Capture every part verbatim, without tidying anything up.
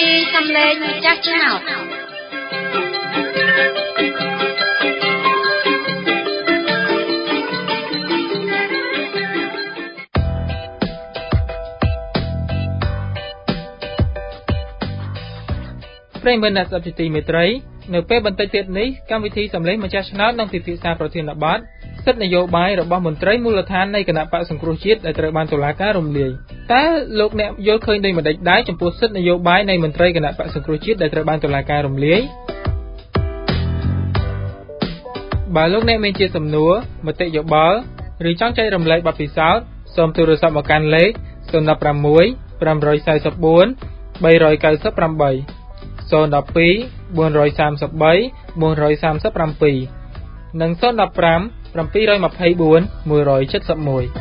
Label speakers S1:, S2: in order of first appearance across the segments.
S1: សំឡេងចាស់ឆ្នោត
S2: ប្រិយមិត្តអ្នកស្ដាប់ជាទីមេត្រីនៅពេលបន្តិចទៀតនេះកម្មវិធីសំឡេងម្ចាស់ឆ្នោតនឹងពិភាក្សាប្រធានបទសិទ្ធិនយោបាយរបស់មន្ត្រីមូលដ្ឋាននៃគណៈបក្សសង្គ្រោះជាតិដែលត្រូវបានតុលាការរំលាយតើលោកអ្នកយល់ឃើញដូចម្តេចដែរចំពោះសិទ្ធិនយោបាយនៃមន្ត្រីគណៈបក្សសង្គ្រោះជាតិដែលត្រូវបានតុលាការរំលាយបើលោកអ្នកមានជាសំណួរមតិយោបល់ឬចង់ចែករំលែកបទពិសោធន៍សូមទូរស័ព្ទមកកាន់លេខศูนย์ หนึ่ง หก ห้า สี่ 4 9 8 3 9 8 0 1 2 4 3 3 4 3 និងศูนย์ หนึ่ง ห้า เจ็ด สอง เจ็ด สี่ หนึ่ง เจ็ด หนึ่ง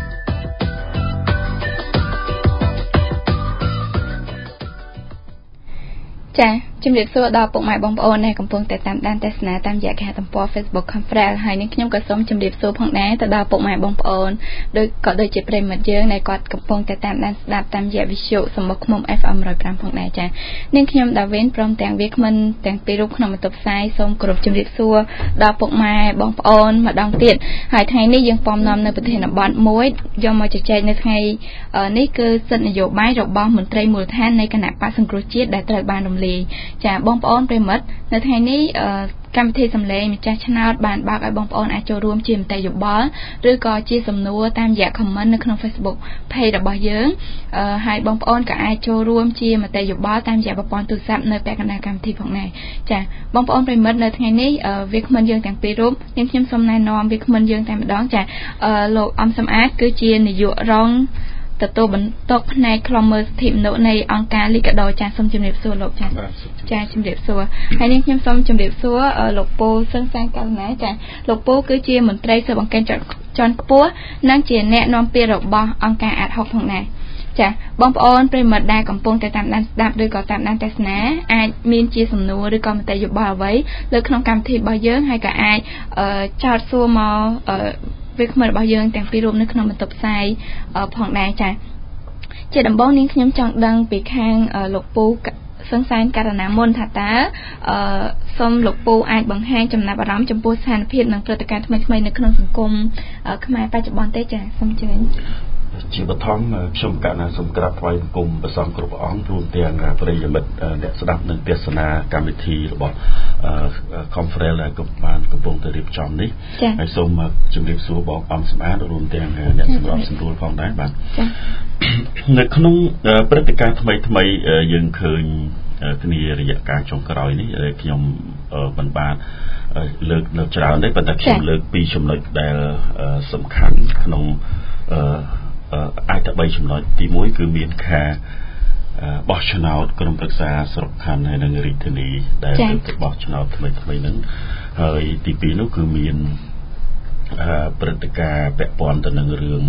S3: ចាជំរាបសួរដល់ពុកម៉ែបងប្អូនដែលកំពុងតែតាមដានទស្សនាតាមរយៈគេហទំព័រ Facebook Conference ហើយនេះខ្ញុំក៏សូមជម្រាបសួរផងដែរទៅដល់ពុកម៉ែបងប្អូនដោយក៏ដូចជាប្រិយមិត្តយើងដែលគាត់កំពុងតែតាមដានស្ដាប់តាមរយៈវិទ្យុសម្បុកឃ្មុំ เอฟ เอ็ม หนึ่งร้อยห้าផងដែរចានាងខ្ញុំដាវីនព្រមទាំងវាគ្មិនទាំងពីររូបក្នុងបន្ទប់ផ្សាយសូមគោរពជម្រាបសួរដល់ពុកម៉ែបងប្អូនម្ដងទៀតហើយថ្ងៃនេះយើងពំនាំនៅប្រធានបទមួយយកមកជជែកនៅថ្ងៃនេះគឺសិទ្ធិនយោបាយរបស់មន្ត្រីមូលដ្ឋាននៃគណៈបក្សសង្គ្រោះជាតិដែលត្រូវបានរំលាយចាបងប្អូនប្រិមិត្តនៅថ្ងៃនេះកម្មវិធីសំឡេងម្ចាស់ឆ្នោតបានបើកឲ្យបងប្អូនអាចចូលរួមជាមតិយោបល់ឬក៏ជាសំណួរតាមរយៈ comment នៅក្នុង Facebook page របស់យើងហើយបងប្អូនក៏អាចចូលរួមជាមតិយោបល់តាមរយៈប្រព័ន្ធទូរស័ព្ទនៅពាក់កណ្ដាលកម្មវិធីផងដែរចាបងប្អូនប្រិមិត្តនៅថ្ងៃនេះវាគ្មិនយើងទាំងពីររូបនាងខ្ញុំសូមណែនាំវាគ្មិនយើងតែម្ដងចាលោកអំសំអាតគឺជានាយករងទទួលបន្ទុកផ្នែកខ្លំមើលសិទ្ធិមនុស្សនៃអង្គការលីកាដូចាសូមជម្រាបសួរលោកចាចាជម្រាបសួរហើយនេះខ្ញុំសូមជម្រាបសួរលោកពូសឹងសានកៅណាចាលោកពូគឺជាមន្ត្រីស៊ើបអង្កេតជាន់ខ្ពស់និងជាអ្នកនាំពាក្យរបស់អង្គការអាត หกផងដែរចាបងប្អូនប្រិយមិត្តដែលកំពុងតែតាមដានស្ដាប់ឬក៏តាមដានទស្សនាអាចមានជាសំណួរឬក៏មតិយោបល់អ្វីលើក្នុងកម្មវិធីរបស់យើងហើយក៏អាចចោទសួរមកវាគ្មិនរបស់យើងទាំងពីររូបនៅក្នុងបន្ទប់ផ្សាយផងដែរចាជាដំបូងនាងខ្ញុំចង់ដឹងពីខាងលោកពូសឹងសានករណាមុនថាតើសូមលោកពូអាចបង្ហាញចំណាប់អារម្មណ៍ចំពោះស្ថានភាពនិងព្រឹត្តិការណ៍ថ្មីៗនៅក្នុងសង្គមខ្មែរបច្ចុប្បន្នទេចាសូមជឿ
S4: ជាបឋមខ្ញុំកណាសូមក្រាបថ្វាយបង្គំព្រះសង្ឃគ្រប់អង្គរួមទាំងប្រិយមិត្តអ្នកស្ដាប់និងទស្សនាកម្មវិធីរបស់ Conference ដែលបានកំពុងតែរៀបចំនេះហើយសូមជម្រាបសួរបងអំសម្អាតរួមទាំងអ្នកសម្របសម្រួលផងដែរបាទនៅក្នុងព្រឹត្តិការណ៍ថ្មីថ្មីយើងឃើញគ្នារយៈកាលចុងក្រោយនេះខ្ញុំមិនបានលើកនៅច្រើនទេប៉ុន្តែខ្ញុំលើកពីចំណុចដែលសំខាន់ក្នុងអាចតែបីចំណុចទីមួយគឺមានខាបោះឆ្នោតក្រុមប្រឹក្សាស្រុកខណ្ឌហើយនិងរាជធានីដែលទៅបោះឆ្នោតថ្មីថ្មីហ្នឹងហើយទីពីរនោះគឺមានព្រឹត្តិការណ៍ពាក់ព័ន្ធទៅនឹងរឿង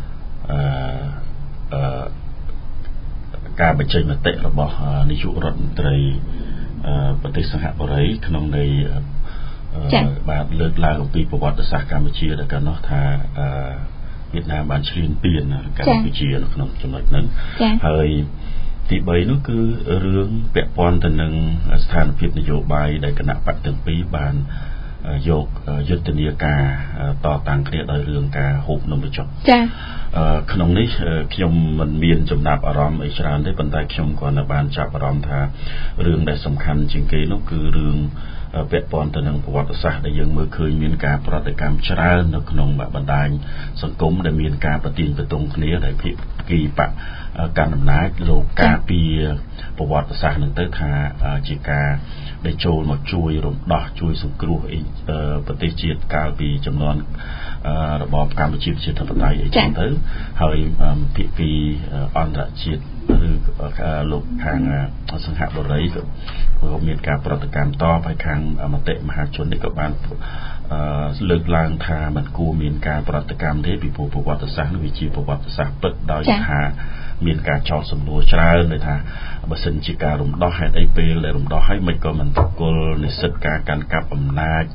S4: អឺការបញ្ចេញមតិរបស់នាយករដ្ឋមន្ត្រីប្រទេសសិង្ហបុរីក្នុងន័យបាទលើកឡើងអំពីប្រវត្តិសាស្ត្រកម្ពុជាដែលកាលនោះថាវៀតណាមបានឈ្លានពានកម្ពុជានៅក្នុងចំណុចហ្នឹងហើយទីបីនោះគឺរឿងពាក់ព័ន្ធទៅនឹងស្ថានភាពនយោបាយដែលគណៈបកទាំងពីរបានយកយុទ្ធនាការតតាំងគ្នាដោយរឿងការហូបនំបញ្ចុកចា៎ក្នុងនេះខ្ញុំមិនមានចំណាប់អារម្មណ៍អីច្រើនទេប៉ុន្តែខ្ញុំក៏នៅបានចាប់អារម្មណ៍ថារឿងដែលសំខាន់ជាងគេនោះគឺរឿងពាក់ព័ន្ធទៅនឹងប្រវត្តិសាស្ត្រដែលយើងមើលឃើញមានការប្រតិកម្មច្រើននៅក្នុងបណ្ដាញសង្គមដែលមានការប្រទាញបន្ទងគ្នាដែលភាគីបកកាន់អំណាចលោកការពីប្រវត្តិសាស្ត្រនឹងទៅថាជាការដែលចូលមកជួយរំដោះជួយសង្គ្រោះប្រទេសជាតិកាលពីចំនួនរបបកម្ពុជាប្រជាធិបតេយ្យអីចឹងទៅហើយភាគីអន្តរជាតិឬលោកខាងសង្ហបុរីក៏មានការប្រតិកម្មតបហើយខាងមតិមហាជននេះក៏បានលើកឡើងថាมันគួរមានការប្រតិកម្មទេពីព្រោះប្រវត្តិសាស្ត្រនេះវាជាប្រវត្តិសាស្ត្រពិតដោយថាមានការចោទសំណួរច្រើនដោយថាបើសិនជាការរំដោះហេតុអីពេលដែលរំដោះហើយមិនក៏មិនតកល់និស្សិតការកាន់កាប់អំណាច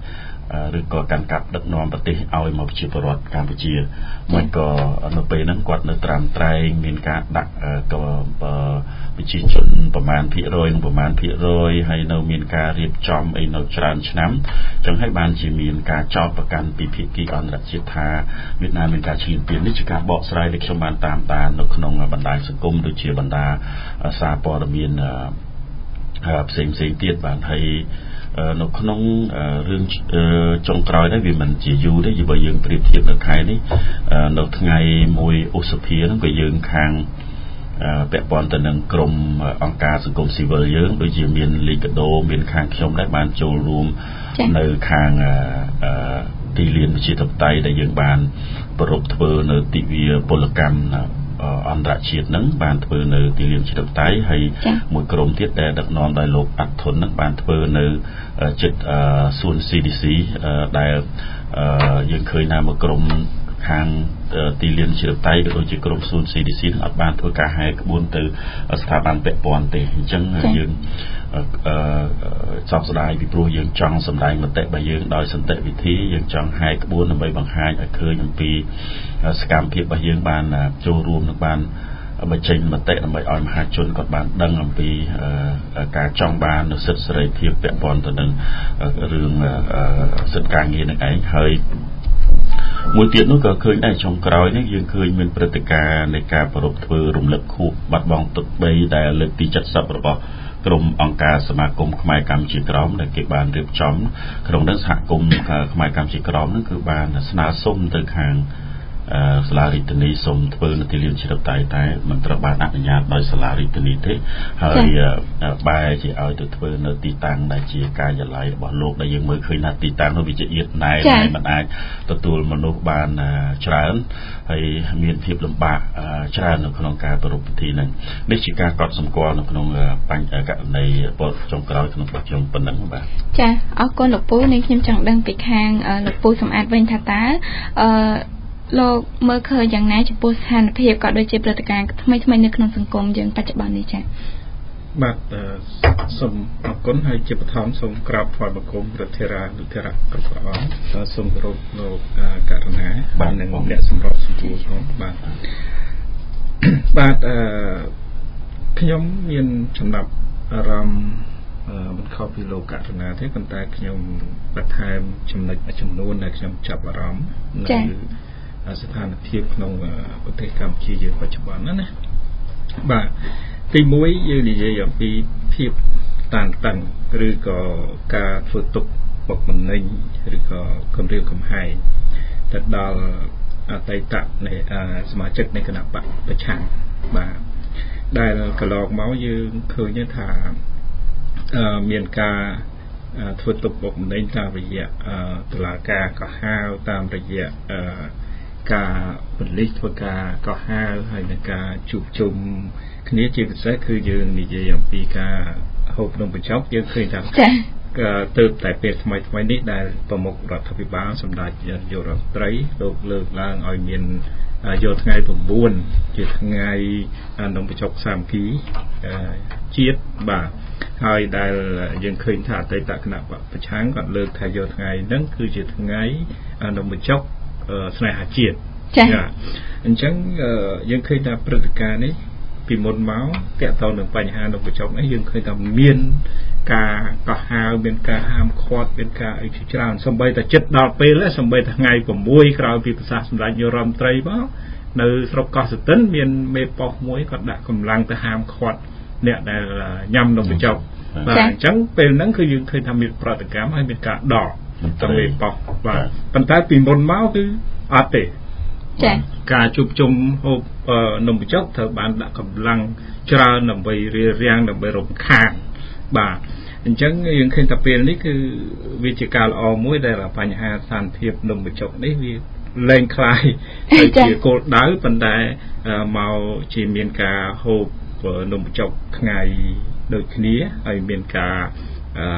S4: ឬក៏កាន់កាប់ដឹកនាំប្រទេសឲ្យមកប្រជាពលរដ្ឋកម្ពុជាមិនក៏នៅពេលហ្នឹងគាត់នៅត្រាំត្រែងមានការដាក់ប្រជាជនប្រមាណភាគរយនិងប្រមាណភាគរយហើយនៅមានការរៀបចំអីនៅច្រើនឆ្នាំអញ្ចឹងហើយបានជាមានការចោទប្រកាន់ពីភាគីអន្តរជាតិថាវៀតណាមមានការឈ្លានពាននេះជាការបកស្រាយដែលខ្ញុំបានតាមដាននៅក្នុងបណ្ដាញសង្គមដូចជាបណ្ដាសារព័ត៌មានផ្សេងផ្សេងទៀតបានហើយនៅក្នុងរឿងចុងក្រោយនេះវាមិនជាយូរទេបើយើងប្រៀបធៀបនៅខែនេះនៅថ្ងៃមួយឧសភាហ្នឹងក៏យើងខាងពាក់ព័ន្ធទៅនឹងក្រមអង្គការសង្គមស៊ីវិលយើងដូចជាមានលីកាដូមានខាងខ្ញុំដែរបានចូលរួមនៅខាងទីលានប្រជាធិបតេយ្យដែលយើងបានប្រពធ្វើនៅទិវាពលកម្មអន្តរជាតិហ្នឹងបានធ្វើនៅទីលានប្រជាធិបតេយ្យហើយមួយក្រុមទៀតដែលដឹកនាំដោយលោកអាត់ធុនហ្នឹងបានធ្វើនៅចិត្តសួន ซี ดี ซี ដែលយើងឃើញថាមួយក្រុមខាងទីលានប្រជាធិបតេយ្យក៏ដូចជាក្រុមសួន ซี ดี ซี ហ្នឹងអត់បានធ្វើការហែកក្បួនទៅស្ថាប័នពាក់ព័ន្ធទេអញ្ចឹងយើងសោកស្ដាយពីព្រោះយើងចង់សម្ដែងមតិរបស់យើងដោយសន្តិវិធីយើងចង់ហែកក្បួនដើម្បីបង្ហាញឲ្យឃើញអំពីសកម្មភាពរបស់យើងបានចូលរួមនិងបានបញ្ចេញមតិដើម្បីឲ្យមហាជនគាត់បានដឹងអំពីការចង់បាននូវសិទ្ធិសេរីភាពពាក់ព័ន្ធទៅនឹងរឿងសិទ្ធិការងារនឹងឯងហើយមួយទៀតនោះក៏ឃើញដែរចុងក្រោយនេះយើងឃើញមានព្រឹត្តិការណ៍នៃការប្រពៃធ្វើរំលឹកខួបបាត់បង់ទឹកដីដែលលើកទីเจ็ดสิบរបស់ក្រុមអង្គការសមាគមខ្មែរកម្ពុជាក្រោមដែលគេបានរៀបចំក្នុងនោះសហគមន៍ខ្មែរកម្ពុជាក្រោមហ្នឹងគឺបានស្នើសុំទៅខាងសាលារដ្ឋាភិបាលសូមធ្វើនៅទីលានជាតិតែតែមិនត្រូវបានអនុញ្ញាតដោយសាលារដ្ឋាភិបាលទេហើយបែរជាឲ្យទៅធ្វើនៅទីតាំងដែលជាការិយាល័យរបស់លោកដែលយើងមើលឃើញថាទីតាំងនោះវាជាអៀតណែនហើយមិនអាចទទួលមនុស្សបានច្រើនហើយមានភាពលំបាកច្រើននៅក្នុងការប្រារព្ធពិធីហ្នឹងនេះជាការកត់សម្គាល់នៅក្នុងបញ្ហាករណីពលចុងក្រោយក្នុងរបស់ខ្ញុំប៉ុណ្ណឹងបាទ
S3: ចាអរគុណលោកពូនេះខ្ញុំចង់ដឹងពីខាងលោកពូសម្អាតវិញថាតើអឺលោកមើលឃើញយ៉ាងណាចំពោះស្ថានភាពក៏ដូចជាព្រឹត្តិការណ៍ថ្មីថ្មីនៅក្នុងសង្គមយើងបច្ចុប្បន្ននេះចា៎
S5: បាទសូមអរគុណហើយជាបឋមសូមក្រាបថ្វាយបង្គំព្រះធេរានុធេរៈគ្រប់ព្រះអង្គសូមគោរពលោកករណាបាទនិងអ្នកសម្របសម្រួលផងបាទបាទអឺខ្ញុំមានចំណាប់អារម្មណ៍មិនខុសពីលោកករណាទេប៉ុន្តែខ្ញុំបន្ថែមចំណុចមួយចំនួនដែលខ្ញុំចាប់អារម្មណ៍នៅស្ថានភាពក្នុងប្រទេសកម្ពុជាយើងបច្ចុប្បន្នណាបាទទីមួយយើងនិយាយអំពីភាពតានតឹងឬក៏ការធ្វើទុកបុកម្នេញឬក៏គំរាមកំហែងទៅដល់អតីតនៃសមាជិកនៃគណៈបកប្រឆាំងបាទដែលកន្លងមកយើងឃើញថាមានការធ្វើទុកបុកម្នេញតាមរយៈតុលាការកោះហៅតាមរយៈការពលិសធ្វើការកោះហៅហើយនឹងការជួបជុំគ្នាជាពិសេសគឺយើងនិយាយអំពីការហូបនំបញ្ចុកយើងឃើញថាទៅតែពេលថ្មីថ្មីនេះដែលប្រមុខរដ្ឋាភិបាលសម្ដេចនាយករដ្ឋមន្ត្រីលោកលើកឡើងឲ្យមានយកថ្ងៃnineជាថ្ងៃនំបញ្ចុកសាមគ្គីជាតិបាទហើយដែលយើងឃើញថាអតីតគណៈបកប្រឆាំងគាត់លើកថាយកថ្ងៃហ្នឹងគឺជាថ្ងៃនំបញ្ចុកស្នេហាជាតិចា៎អញ្ចឹងយើងឃើញថាព្រឹត្តិការណ៍នេះពីមុនមកតកតទៅនឹងបញ្ហានំបញ្ចុកនេះយើងឃើញថាមានការកោះហៅមានការហាមឃាត់មានការអីជាច្រើនសូម្បីតែចិត្តដល់ពេលសូម្បីតែថ្ងៃsixក្រោយពីប្រសាសន៍សម្ដេចនាយករដ្ឋមន្ត្រីមកនៅស្រុកកោះស្ទឹងមានមេប៉ុស្តិ៍មួយគាត់ដាក់កម្លាំងទៅហាមឃាត់អ្នកដែលញ៉ាំនំបញ្ចុកបាទអញ្ចឹងពេលហ្នឹងគឺយើងឃើញថាមានប្រតិកម្មហើយមានការដកទៅមេប៉ុស្តិ៍បាទប៉ុន្តែពីមុនមកគឺអត់ទេចា៎ការជួបជុំហូបនំបញ្ចុកត្រូវបានដាក់កម្លាំងច្រើនដើម្បីរារាំងដើម្បីរំខានបាទអញ្ចឹងយើងឃើញថាពេលនេះគឺវាជាការល្អមួយដែលបញ្ហាស្ថានភាពនំបញ្ចុកនេះវាលែងคลายទៅជាគោលដៅប៉ុន្តែមកជាមានការហូបនំបញ្ចុកថ្ងៃដូចគ្នាហើយមានការ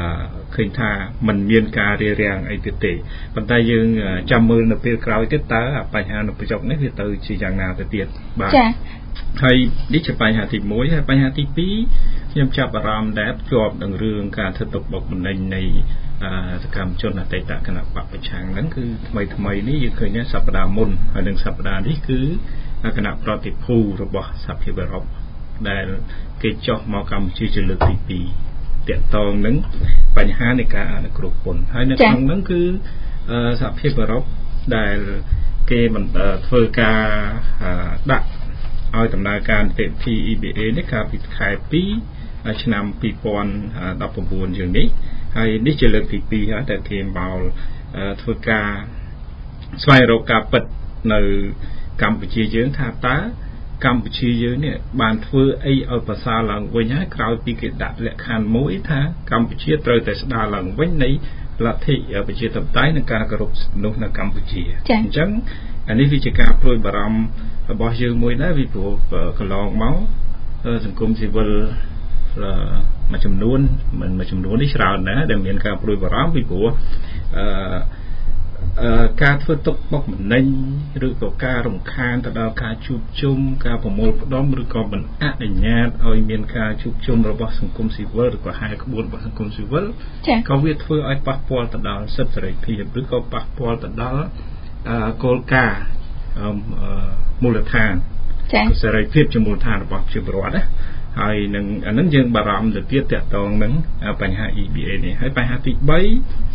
S5: ឃើញថាมันមានការរារាំងអីទៀតទេប៉ុន្តែយើងចាំមើលនៅពេលក្រោយទៀតតើបញ្ហានៅបញ្ចុកនេះវាទៅជាយ៉ាងណាទៅទៀតបាទចា៎ហើយនេះជាបញ្ហាទីមួយហើយបញ្ហាទីពីរខ្ញុំចាប់អារម្មណ៍ដែរជាប់នឹងរឿងការធ្វើទុកបុកម្នេញនៃសកម្មជនអតីតគណៈបកប្រឆាំងហ្នឹងគឺថ្មីថ្មីនេះយើងឃើញថាសប្តាហ៍មុនហើយនឹងសប្តាហ៍នេះគឺគណៈប្រតិភូរបស់សហភាពអឺរ៉ុបដែលគេចុះមកកម្ពុជាជាលើកទីពីរតាក់ទងនឹងបញ្ហានៃការអនុគ្រោះពន្ធហើយនៅក្នុងហ្នឹងគឺសហភាពអឺរ៉ុបដែលគេមិនធ្វើការដាក់ឲ្យដំណើរការនីតិវិធី E B A នេះកាលពីខែពីរឆ្នាំពីរពាន់ដប់ប្រាំបួនជាងនេះហើយនេះជាលើកទីពីរហើយដែលគេមកធ្វើការស្វែងរកការពិតនៅកម្ពុជាយើងថាតើកម្ពុជាយើងនេះបានធ្វើអីឲ្យប្រសើរឡើងវិញហើយក្រោយពីគេដាក់លក្ខខណ្ឌមួយថាកម្ពុជាត្រូវតែស្ដារឡើងវិញនៃលទ្ធិប្រជាធិបតេយ្យនិងការគោរពសិទ្ធិមនុស្សនៅកម្ពុជាអញ្ចឹងអានេះវាជាការព្រួយបារម្ភរបស់យើងមួយដែរពីព្រោះកន្លងមកសង្គមស៊ីវិលមួយចំនួនមិនមួយចំនួននេះច្រើនណាស់ដែលមានការព្រួយបារម្ភពីព្រោះអឺការធ្វើទុកបុកម្នេញឬក៏ការរំខានទៅដល់ការជួបជុំការប្រមូលផ្ដុំឬក៏មិនអនុញ្ញាតឲ្យមានការជួបជុំរបស់សង្គមស៊ីវិលឬក៏ហែក្បួនរបស់សង្គមស៊ីវិលក៏វាធ្វើឲ្យប៉ះពាល់ទៅដល់សិទ្ធិសេរីភាពឬក៏ប៉ះពាល់ទៅដល់គោលការណ៍មូលដ្ឋានសេរីភាពជាមូលដ្ឋានរបស់ប្រជាពលរដ្ឋណាហើយនឹងអានឹងយើងបារម្ភទៅទៀតតាក់ទងនឹងបញ្ហា E B A នេះហើយបញ្ហាទី3អឺ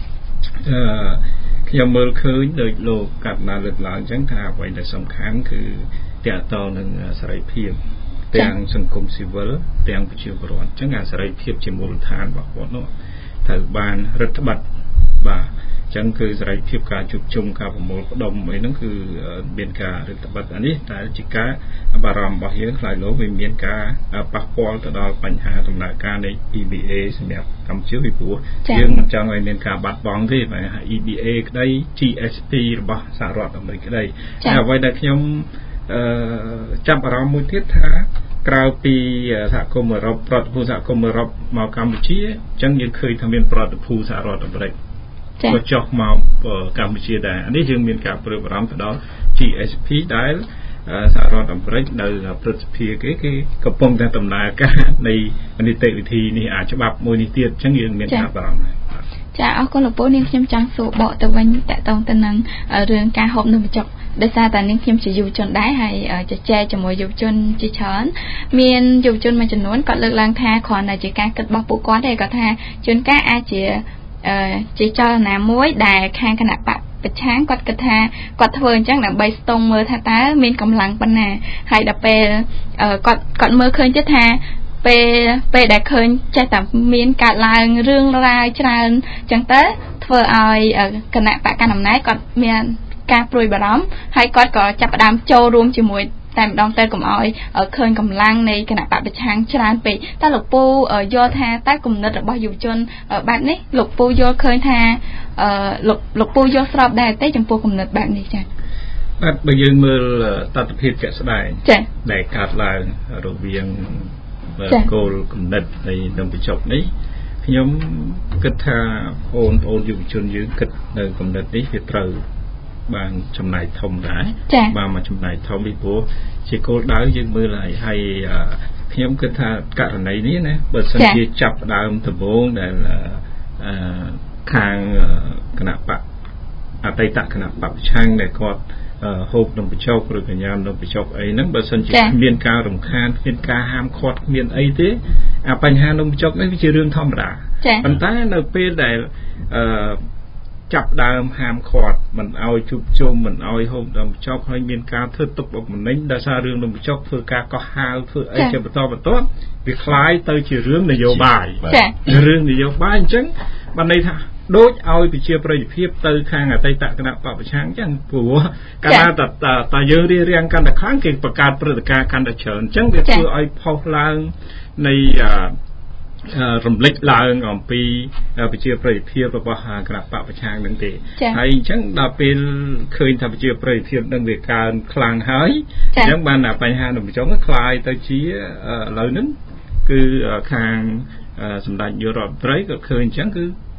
S5: ខ្ញុំមើលឃើញដោយលោកកាត់ណាលើកឡើងអញ្ចឹងថាអ្វីដែលសំខាន់គឺតាក់ទងនឹងសេរីភាពទាំងសង្គមស៊ីវិលទាំងប្រជាពលរដ្ឋអញ្ចឹងអាសេរីភាពជាមូលដ្ឋានរបស់គាត់នោះត្រូវបានរដ្ឋបတ်បាទអញ្ចឹងគឺសេរីភាពការជួបជុំការប្រមូលផ្ដុំអីហ្នឹងគឺមានការរដ្ឋបတ်អានេះតែជាការបារម្ភរបស់យើងខ្លាចលោកវាមានការប៉ះពាល់ទៅដល់បញ្ហាដំណើរការនៃ E B A សម្រាប់កម្ពុជាពីព្រោះយើងមិនចង់ឲ្យមានការបាត់បង់ទេបញ្ហា E B A ក្តី G S P របស់សហរដ្ឋអាមេរិកក្តីតែអ្វីដែលខ្ញុំអឺចាប់អារម្មណ៍មួយទៀតថាក្រៅពីសហគមន៍អឺរ៉ុបប្រតិភូសហគមន៍អឺរ៉ុបមកកម្ពុជាអញ្ចឹងយើងឃើញថាមានប្រតិភូសហរដ្ឋអាមេរិកក៏ចុះមកកម្ពុជាដែរនេះយើងមានការព្រួយបារម្ភទៅដល់ G S P ដែលសហរដ្ឋអាមេរិកនៅព្រឹទ្ធសភាគេគេកំពុងតែដំណើរការនៃនីតិវិធីនេះអាចច្បាប់មួយនេះទៀតអញ្ចឹងយើងមានការបារម្ភ
S3: ចាអរគុណលោកពូនាងខ្ញុំចង់សួរបកទៅវិញតកតងទៅនឹងរឿងការហូបនំបញ្ចុកដោយសារតែនាងខ្ញុំជាយុវជនដែរហើយជជែកជាមួយយុវជនជាច្រើនមានយុវជនមួយចំនួនគាត់លើកឡើងថាគ្រាន់តែជាការគិតរបស់ពួកគាត់ទេគាត់ថាជួនកាលអាចជាជាចលនាមួយដែលខាងគណៈបកប្រឆាំងគាត់គិតថាគាត់ធ្វើអញ្ចឹងដើម្បីស្ទង់មើលថាតើមានកម្លាំងប៉ុណ្ណាហើយដល់ពេលគាត់គាត់មើលឃើញទៀតថាពេលពេលដែលឃើញចេះតែមានកើតឡើងរឿងរ៉ាវច្រើនអញ្ចឹងទៅធ្វើឲ្យគណៈបកកណ្ដាលអំណាចគាត់មានការព្រួយបារម្ភហើយគាត់ក៏ចាប់ផ្ដើមចូលរួមជាមួយតែម្ដងទៅកុំឲ្យឃើញកម្លាំងនៃគណៈបកប្រឆាំងច្រើនពេកតើលោកពូយល់ថាតើគំនិតរបស់យុវជនបែបនេះលោកពូយល់ឃើញថាលោកលោកពូយល់ស្របដែរទេចំពោះគំនិតបែបនេះចា៎
S5: បាទបើយើងមើលតតិភាពជាក់ស្ដែងដែលកើតឡើងរវាងគោលគំនិតនៃនំបញ្ចុកនេះខ្ញុំគិតថាបងប្អូនយុវជនយើងគិតនៅគំនិតនេះវាត្រូវបានចំណាយធំដែរបានមកចំណាយធំពីព្រោះជាគោលដៅយើងមើលហើយហើយខ្ញុំគិតថាករណីនេះណាបើសិនជាចាប់ដើមដំបូងដែលខាងគណៈបកអតីតគណៈបកប្រឆាំងដែលគាត់ហូបនំបញ្ចុកឬកញ្ញានំបញ្ចុកអីហ្នឹងបើសិនជាគ្មានការរំខានគ្មានការហាមឃាត់គ្មានអីទេអាបញ្ហានំបញ្ចុកនេះវាជារឿងធម្មតាប៉ុន្តែនៅពេលដែលអឺចាប់ដើមហាមឃាត់មិនឲ្យជួបជុំមិនឲ្យហូបនំបញ្ចុកហើយមានការធ្វើទុកបុកម្នេញដោយសាររឿងនំបញ្ចុកធ្វើការកោះហៅធ្វើអីជាបន្តបន្ទាប់វាคล้ายទៅជារឿងនយោបាយរឿងនយោបាយអញ្ចឹងបានន័យថាដូចឲ្យប្រជាប្រិយភាពទៅខាងអតីតគណៈបកប្រឆាំងអញ្ចឹងព្រោះកាលណាតតយើងរៀបរៀងកាន់តែខ្លាំងគេបង្កើតព្រឹត្តិការណ៍កាន់តែច្រើនអញ្ចឹងវាធ្វើឲ្យផុសឡើងនៃរំលេចឡើងអំពីប្រជាប្រិយភាពរបស់គណៈបកប្រឆាំងនឹងទេហើយអញ្ចឹងដល់ពេលឃើញថាប្រជាប្រិយភាពនឹងវាកើនខ្លាំងហើយអញ្ចឹងបានបញ្ហានំបញ្ចុកคล้ายទៅជាឥឡូវហ្នឹងគឺខាងសម្ដេចយុរដ្ឋមន្ត្រីក៏ឃើញអញ្ចឹងគឺ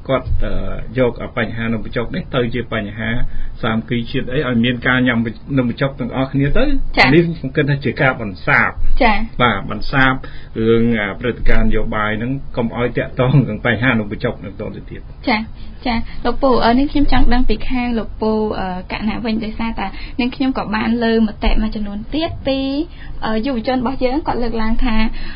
S5: គាត់យកបញ្ហានំបញ្ចុកនេះទៅជាបញ្ហាសាមគ្គីជាតិអីឲ្យមានការញ៉ាំនំបញ្ចុកទាំងអស់គ្នាទៅនេះខ្ញុំគិតថាជាការបន្សាប
S3: ចា៎
S5: បាទបន្សាបរឿងព្រឹត្តិការណ៍នយោបាយហ្នឹងកុំឲ្យតាក់ទងនឹងបញ្ហានំបញ្ចុកនឹងតទៅទៀត
S3: ចា៎ចាលោកពូនេះខ្ញុំចង់ដឹងពីខាងលោកពូកណវិញដោយសារតែនឹងខ្ញុំក៏បានលើមតិមួយចំនួនទៀតពីយុវជនរបស់យើងគាត់លើកឡើងថា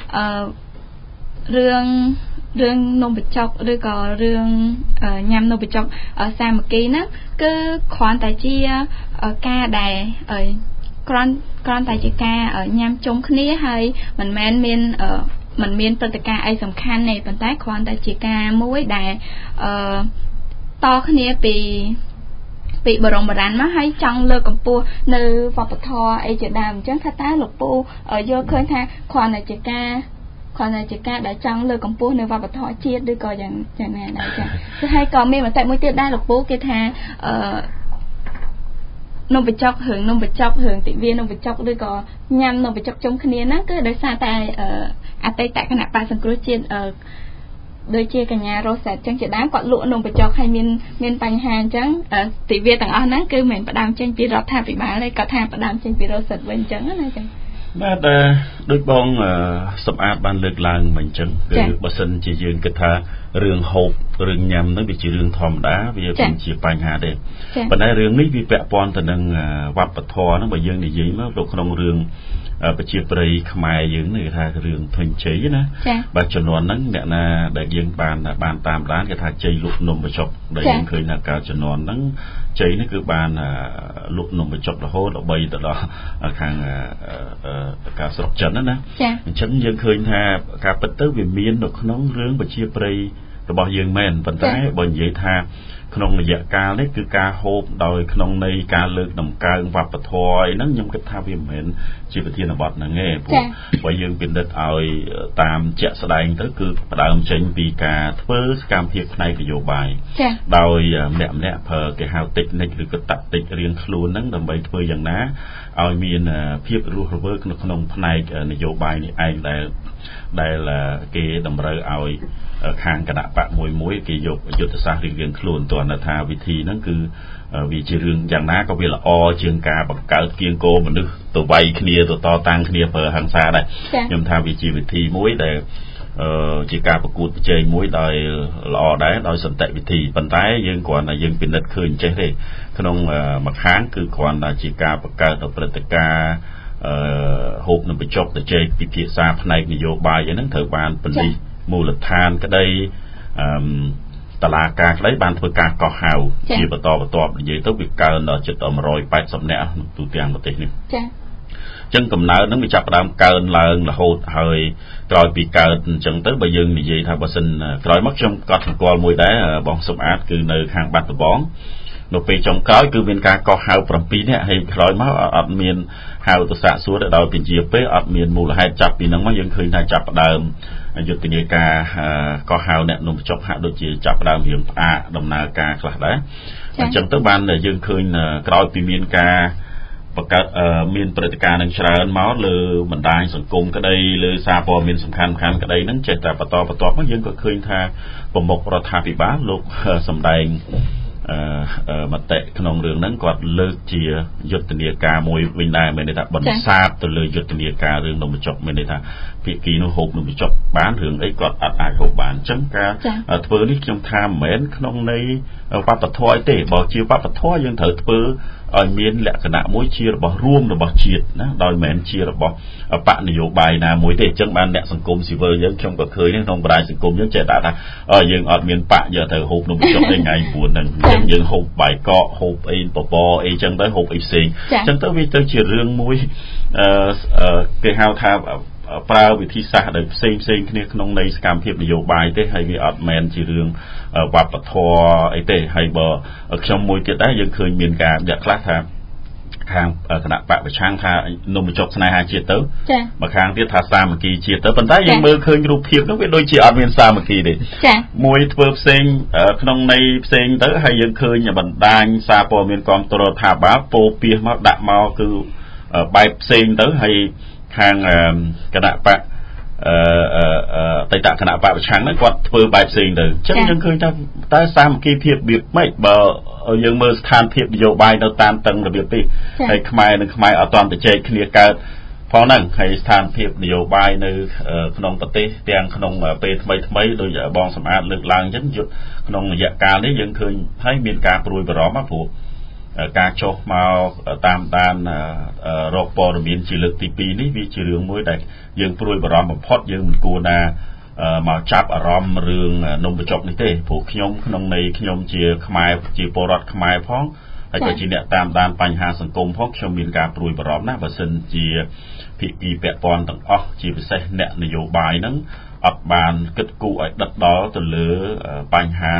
S3: រឿងរឿងនំបញ្ចុកឬក៏រឿងញ៉ាំនំបញ្ចុកសាមគ្គីហ្នឹងគឺគ្រាន់តែជាការដែលគ្រាន់គ្រាន់តែជាការញ៉ាំជុំគ្នាហើយមិនមែនមានមិនមានព្រឹត្តិការណ៍អីសំខាន់ទេប៉ុន្តែគ្រាន់តែជាការមួយដែលតគ្នាពីពីបរមបុរាណមកហើយចង់លើកកម្ពស់នៅវប្បធម៌អីជាដើមអញ្ចឹងថាតើលោកពូយល់ឃើញថាគ្រាន់តែជាការគ្រាន់តែជាការដែលចង់លើកកម្ពស់នៅវប្បធម៌ជាតិឬក៏យ៉ាងយ៉ាងណាដែរចា៎គឺហើយក៏មានមតិមួយទៀតដែរលោកពូគេថាអឺនំបញ្ចុករឿងនំបញ្ចុករឿងទិវានំបញ្ចុកឬក៏ញ៉ាំនំបញ្ចុកជុំគ្នាហ្នឹងគឺដោយសារតែអតីតគណៈបក្សសង្គ្រោះជាតិដូចជាកញ្ញារ៉ូសេតចឹងជាដើមគាត់លក់នំបញ្ចុកឲ្យមានមានបញ្ហាអញ្ចឹងទិវាទាំងអស់ហ្នឹងគឺមិនមែនផ្ដើមចេញពីរដ្ឋាភិបាលទេគាត់ថាផ្ដើមចេញពីរ៉ូសេតវិញអញ្ចឹងណាចឹង
S4: បាទដូចបងសម្អាតបានលើកឡើងមកអញ្ចឹងគឺបើសិនជាយើងគិតថារឿងហូបរឿងញ៉ាំហ្នឹងវាជារឿងធម្មតាវាមិនជាបញ្ហាទេប៉ុន្តែរឿងនេះវាពាក់ព័ន្ធទៅនឹងវប្បធម៌ហ្នឹងបើយើងនិយាយមកនៅក្នុងរឿងប្រជាប្រិយខ្មែរយើងនេះគេថារឿងធុញជ័យណាបាទចំនួនហ្នឹងអ្នកណាដែលយើងបានបានតាមដានគេថាជ័យលក់នំបញ្ចុកដែលយើងឃើញថាកាលចំនួនហ្នឹងជ័យនេះគឺបានលក់នំបញ្ចុករហូតដល់បីទៅដល់ខាងការស្រុកចិនណាអញ្ចឹងយើងឃើញថាការពិតទៅវាមាននៅក្នុងរឿងប្រជាប្រិយរបស់យើងមែនប៉ុន្តែបើនិយាយថាក្នុងរយៈកាលនេះគឺការហូបដោយក្នុងន័យការលើកតម្កើងវប្បធម៌អីហ្នឹងខ្ញុំគិតថាវាមិនមែនជាប្រធានបទហ្នឹងទេព្រោះបើយើងពិនិត្យឲ្យតាមជាក់ស្ដែងទៅគឺផ្ដើមចេញពីការធ្វើសកម្មភាពផ្នែកនយោបាយដោយម្នាក់ម្នាក់ប្រើគេហៅតិចនិចឬក៏តាក់តិចរៀងខ្លួនហ្នឹងដើម្បីធ្វើយ៉ាងណាឲ្យមានភាពរស់រវើកនៅក្នុងផ្នែកនយោបាយនេះឯងដែលដែលគេតម្រូវឲ្យខាងគណៈបកមួយមួយគេយកយុទ្ធសាស្ត្ររៀងៗខ្លួនតើថាវិធីហ្នឹងគឺវាជារឿងយ៉ាងណាក៏វាល្អជាងការបង្កើតគៀងគោមនុស្សទៅវាយគ្នាទៅតតាំងគ្នាប្រើហិង្សាដែរខ្ញុំថាវាជាវិធីមួយដែលជាការប្រកួតប្រជែងមួយដោយល្អដែរដោយសន្តិវិធីប៉ុន្តែយើងគ្រាន់តែយើងពិនិត្យឃើញចេះទេក្នុងមួយខាងគឺគ្រាន់តែជាការបង្កើតព្រឹត្តិការណ៍អឺហូបនំបញ្ចុកទៅជែកពិភាក្សាផ្នែកនយោបាយហ្នឹងត្រូវបានប៉ូលីសមូលដ្ឋានក្តីអឺតឡាការក្តីបានធ្វើការកោះហៅជាបន្តបន្ទាប់និយាយទៅវាកើនដល់ជិតone hundred eightyនាក់ទូទាំងប្រទេសនេះចា៎អញ្ចឹងកំណើតហ្នឹងវាចាប់ផ្ដើមកើនឡើងរហូតហើយក្រោយពីកើតអញ្ចឹងទៅបើយើងនិយាយថាបើសិនក្រោយមកខ្ញុំក៏ស្គាល់មួយដែរបងសុំអាតគឺនៅខាងបាត់ដំបងនៅពេលចុងក្រោយគឺមានការកោះហៅsevenនាក់ហើយក្រោយមកអត់មានហៅទៅសាកសួរដល់ពជាពេលអត់មានមូលហេតុចាប់ពីហ្នឹងមកយើងឃើញថាចាប់ផ្ដើមយុទ្ធនាការកោះហៅអ្នកនំបញ្ចុកហាក់ដូចជាចាប់ផ្ដើមរៀងផ្អាកដំណើរការខ្លះដែរអញ្ចឹងទៅបានយើងឃើញក្រោយពីមានការបង្កើតមានព្រឹត្តិការណ៍នឹងច្រើនមកលើបណ្ដាញសង្គមក្តីលើសារព័ត៌មានសំខាន់ៗក្តីហ្នឹងចេះតែបន្តបន្តមកយើងក៏ឃើញថាប្រមុខរដ្ឋាភិបាលលោកសម្ដែងអឺមតិក្នុងរឿងហ្នឹងគាត់លើកជាយុទ្ធនាការមួយវិញដែរមានន័យថាបន្សាបទៅលើយុទ្ធនាការរឿងនំបញ្ចុកមានន័យថាភាគីនោះហូបនំបញ្ចុកបានរឿងអីគាត់អត់អាចហូបបានអញ្ចឹងការធ្វើនេះខ្ញុំថាមិនមែនក្នុងន័យវប្បធម៌អីទេបើជាវប្បធម៌យើងត្រូវធ្វើឲ្យមានលក្ខណៈមួយជារបស់រួមរបស់ជាតិណាដោយមិនមែនជារបស់បកនយោបាយណាមួយទេអញ្ចឹងបានអ្នកសង្គមស៊ីវិលយើងខ្ញុំក៏ឃើញក្នុងបណ្ដាញសង្គមយើងចេះតែថាយើងអត់មានបកយកទៅហូបនំបញ្ចុកឯថ្ងៃnineហ្នឹងអញ្ចឹងយើងហូបបាយកកហូបអីបបរអីអញ្ចឹងទៅហូបអីផ្សេងអញ្ចឹងទៅវាទៅជារឿងមួយអឺគេហៅថាប្រើវិធីសាស្ត្រដែលផ្សេងផ្សេងគ្នាក្នុងន័យសកម្មភាពនយោបាយទេហើយវាអត់មែនជារឿងវប្បធម៌អីទេហើយបើខ្ញុំមួយទៀតដែរយើងឃើញមានការដាក់ខ្លះថាខាងគណៈបកប្រឆាំងថានំបញ្ចុកស្នេហាជាតិទៅចា៎មកខាងទៀតថាសាមគ្គីជាតិទៅប៉ុន្តែយើងមើលឃើញរូបភាពនោះវាដូចជាអត់មានសាមគ្គីទេចា៎មួយធ្វើផ្សេងក្នុងន័យផ្សេងទៅហើយយើងឃើញបណ្ដាញសារព័ត៌មានគាំទ្ររដ្ឋាភិបាលពោលពាសមកដាក់មកគឺបែបផ្សេងទៅហើយខាងគណៈបកអឺតៃតគណៈបព្វឆាំងហ្នឹងគាត់ធ្វើបែបផ្សេងទៅអញ្ចឹងយើងឃើញថាតើសាមគ្គីភាពវាម៉េចបើយើងមើលស្ថានភាពនយោបាយនៅតាមតឹងរបៀបនេះហើយខ្មែរនិងខ្មែរអត់ទាន់ទៅជែកគ្នាកើតផងហ្នឹងហើយស្ថានភាពនយោបាយនៅក្នុងប្រទេសទាំងក្នុងពេលថ្មីថ្មីដោយបងសម្អាតលើកឡើងអញ្ចឹងក្នុងរយៈកាលនេះយើងឃើញហើយមានការព្រួយបារម្ភព្រោះការចុះមកតាមដានរកព័ត៌មានជាលើកទីពីរនេះវាជារឿងមួយដែលយើងព្រួយបារម្ភបំផុតយើងមិនគួរណាមកចាប់អារម្មណ៍រឿងនំបញ្ចុកនេះទេព្រោះខ្ញុំក្នុងន័យខ្ញុំជាខ្មែរជាពលរដ្ឋខ្មែរផងហើយក៏ជាអ្នកតាមដានបញ្ហាសង្គមផងខ្ញុំមានការព្រួយបារម្ភណាស់បើសិនជាភាគីពាក់ព័ន្ធទាំងអស់ជាពិសេសអ្នកនយោបាយហ្នឹងអត់បានគិតគូរឲ្យដិតដល់ទៅលើបញ្ហា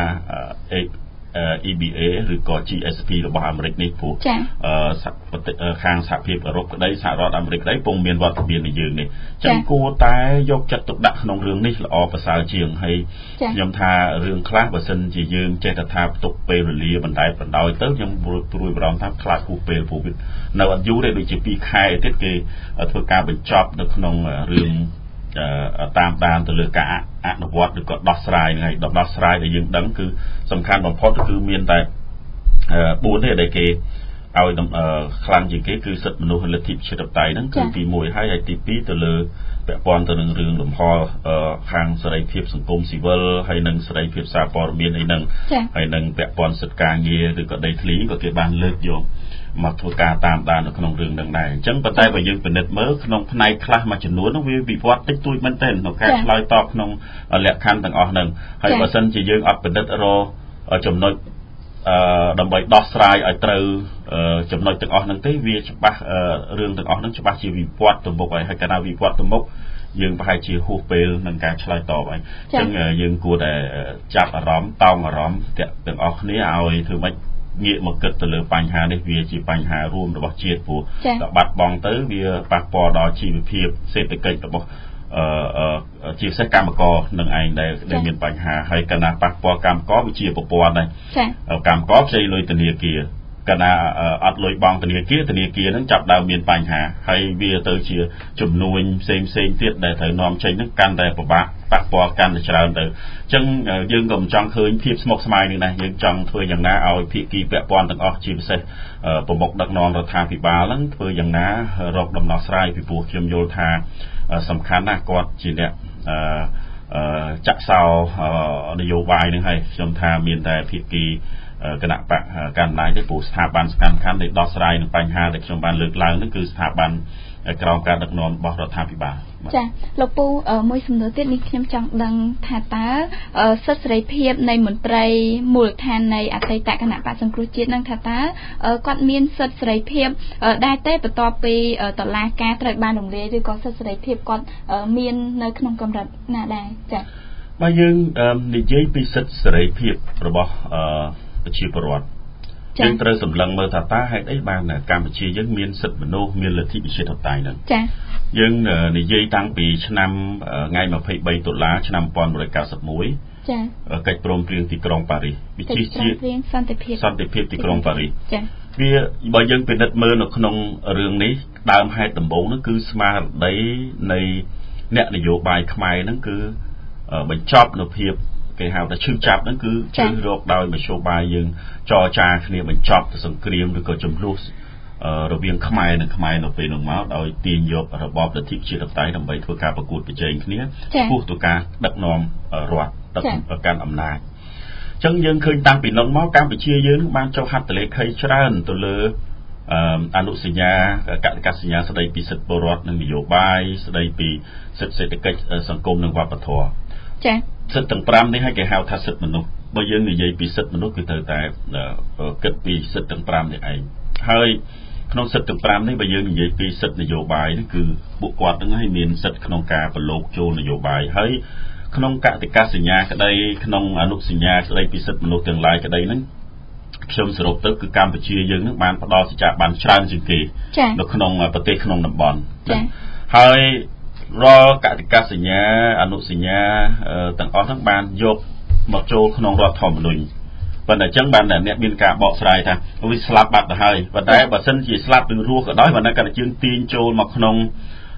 S4: E B A ឬក៏ G S P របស់អាមេរិកនេះព្រោះខាងសហភាពអឺរ៉ុបក្តីសហរដ្ឋអាមេរិកក្តីពុំមានវត្តមាននៃយើងនេះអញ្ចឹងគួរតែយកចិត្តទុកដាក់ក្នុងរឿងនេះល្អប្រសើរជាងហើយខ្ញុំថារឿងខ្លះបើសិនជាយើងចេះតែថាផ្ទុកពេលវេលាបណ្ដែតបណ្ដោយទៅខ្ញុំព្រួយបារម្ភថាខ្លាចហួសពេលព្រោះនៅអត់យូរទេដូចជាពីរខែទៀតគេធ្វើការបញ្ចប់នៅក្នុងរឿងតាមដានទៅលើការអនុវត្តឬក៏ដោះស្រាយហ្នឹងហើយដោះស្រាយដែលយើងដឹងគឺសំខាន់បំផុតគឺមានតែបួនទេដែលគេឲ្យខ្លាំងជាងគេគឺសិទ្ធិមនុស្សលទ្ធិប្រជាធិបតេយ្យហ្នឹងគឺទីមួយហើយហើយទីពីរទៅលើពាក់ព័ន្ធទៅនឹងរឿងលំហខាងសេរីភាពសង្គមស៊ីវិលហើយនិងសេរីភាពសារព័ត៌មានអីហ្នឹងហើយនិងពាក់ព័ន្ធសិទ្ធិការងារឬក៏ដីធ្លីក៏គេបានលើកយកមកធ្វើការតាមដាននៅក្នុងរឿងហ្នឹងដែរអញ្ចឹងប៉ុន្តែបើយើងពិនិត្យមើលក្នុងផ្នែកខ្លះមួយចំនួននោះវាវិវត្តតិចតួចមែនទែនក្នុងការឆ្លើយតបក្នុងលក្ខខណ្ឌទាំងអស់ហ្នឹងហើយបើសិនជាយើងអត់ពិនិត្យរកចំណុចអឺដើម្បីដោះស្រាយឲ្យត្រូវចំណុចទាំងអស់ហ្នឹងទេវាច្បាស់រឿងទាំងអស់ហ្នឹងច្បាស់ជាវិវត្តទៅមុខហើយហើយកាលណាវិវត្តទៅមុខយើងប្រហែលជាហួសពេលនឹងការឆ្លើយតបហើយអញ្ចឹងយើងគួរតែចាប់អារម្មណ៍តោងអារម្មណ៍ទាំងអស់គ្នាឲ្យធ្វើម៉េចងាកមកគិតទៅលើបញ្ហានេះវាជាបញ្ហារួមរបស់ជាតិព្រោះតែបាត់បង់ទៅវាប៉ះពាល់ដល់ជីវភាពសេដ្ឋកិច្ចរបស់អឺជាពិសេសកម្មករនឹងឯងដែលដែលមានបញ្ហាហើយកណ្ដាប៉ះពាល់កម្មករវាជាប្រព័ន្ធដែរកម្មករខ្ចីលុយធនាគារកណ្ដាអត់លុយបង់ធនាគារធនាគារនឹងចាប់ដើមមានបញ្ហាហើយវាទៅជាចំនួនផ្សេងផ្សេងទៀតដែលត្រូវនាំចេញនឹងកាន់តែពិបាកប៉ះពាល់កាន់តែច្រើនទៅអញ្ចឹងយើងក៏មិនចង់ឃើញភាពស្មុគស្មាញនេះដែរយើងចង់ធ្វើយ៉ាងណាឲ្យភាគីពាក់ព័ន្ធទាំងអស់ជាពិសេសប្រមុខដឹកនាំរដ្ឋាភិបាលហ្នឹងធ្វើយ៉ាងណារកដំណោះស្រាយពីព្រោះខ្ញុំយល់ថាសំខាន់ណាស់គាត់ជាអ្នកចាក់សោនយោបាយនឹងហើយខ្ញុំថាមានតែភាគីគណៈបកកណ្ដាលទេព្រោះស្ថាប័នសំខាន់ៗដែលដោះស្រាយនឹងបញ្ហាដែលខ្ញុំបានលើកឡើងនោះគឺស្ថាប័នក្រោមការដឹកនាំរបស់រដ្ឋាភិបាល
S3: ចាលោកពូមួយសំណួរទៀតនេះខ្ញុំចង់ដឹងថាតើសិទ្ធិសេរីភាពនៃមន្ត្រីមូលដ្ឋាននៃអតីតគណៈបក្សសង្គ្រោះជាតិនឹងថាតើគាត់មានសិទ្ធិសេរីភាពដែរទេបន្ទាប់ពីតុលាការត្រូវបានរំលាយឬក៏សិទ្ធិសេរីភាពគាត់មាននៅក្នុងកម្រិតណាដែរចា
S4: បើយើងនិយាយពីសិទ្ធិសេរីភាពរបស់ប្រជាពលរដ្ឋយើងត្រូវសម្លឹងមើលថាតើហេតុអីបានកម្ពុជាយើងមានសិទ្ធិមនុស្សមានលទ្ធិប្រជាធិបតេយ្យហ្នឹង
S3: ចា៎
S4: យើងនិយាយតាំងពីឆ្នាំថ្ងៃម្ភៃបីតុលាឆ្នាំmột nghìn chín trăm chín mươi mốt
S3: ចា៎
S4: កិច្ចព្រមព្រៀងទីក្រុងប៉ារីស
S3: វិជាជាតិសន្តិភាព
S4: សន្តិភាពទីក្រុងប៉ារីស
S3: ចា៎
S4: វាបើយើងពិនិត្យមើលនៅក្នុងរឿងនេះដើមហេតុដំបូងនោះគឺស្មារតីនៃអ្នកនយោបាយខ្មែរហ្នឹងគឺបញ្ចប់នូវភាពគេហៅថាឈឺចាប់ហ្នឹងគឺជ្រើសរកដោយមធ្យោបាយយើងចរចាគ្នាបញ្ចប់សង្គ្រាមឬក៏ចំនួនរវាងខ្មែរនិងខ្មែរនៅពេលនោះមកដោយទាញយករបបលទ្ធិប្រជាធិបតេយ្យដើម្បីធ្វើការប្រកួតប្រជែងគ្នាពោះទៅការដឹកនាំរដ្ឋដឹកកាន់អំណាចអញ្ចឹងយើងឃើញតាំងពីនោះមកកម្ពុជាយើងបានចុះហត្ថលេខីច្រើនទៅលើអនុសញ្ញាកតិកាសញ្ញាស្តីពីសិទ្ធិពលរដ្ឋនិងនយោបាយស្តីពីសិទ្ធិសេដ្ឋកិច្ចសង្គមនិងវប្បធម៌
S3: ចា៎
S4: សិទ្ធិទាំងប្រាំនេះឲ្យគេហៅថាសិទ្ធិមនុស្សបើយើងនិយាយពីសិទ្ធិមនុស្សគឺត្រូវតែគិតពីសិទ្ធិទាំងប្រាំនេះឯងហើយក្នុងសិទ្ធិទាំងប្រាំនេះបើយើងនិយាយពីសិទ្ធិនយោបាយនេះគឺពួកគាត់ហ្នឹងឲ្យមានសិទ្ធិក្នុងការប្រឡូកចូលនយោបាយហើយក្នុងកតិកាសញ្ញាក្តីក្នុងអនុសញ្ញាស្តីពីសិទ្ធិមនុស្សទាំងឡាយក្តីហ្នឹងខ្ញុំសរុបទៅគឺកម្ពុជាយើងនឹងបានផ្ដល់សេចក្ដីបានច្រើនជាងគេនៅក្នុងប្រទេសក្នុងតំបន់ហើយរាល់កតិកាសញ្ញាអនុសញ្ញាទាំងអស់ហ្នឹងបានយកមកចូលក្នុងរដ្ឋធម្មនុញ្ញប៉ុន្តែអញ្ចឹងបានតែអ្នកមានការបកស្រាយថាវាស្លាប់បាត់ទៅហើយប៉ុន្តែបើសិនជាស្លាប់ឬរស់ក៏ដោយប៉ុន្តែគាត់ជើងទាញចូលមកក្នុង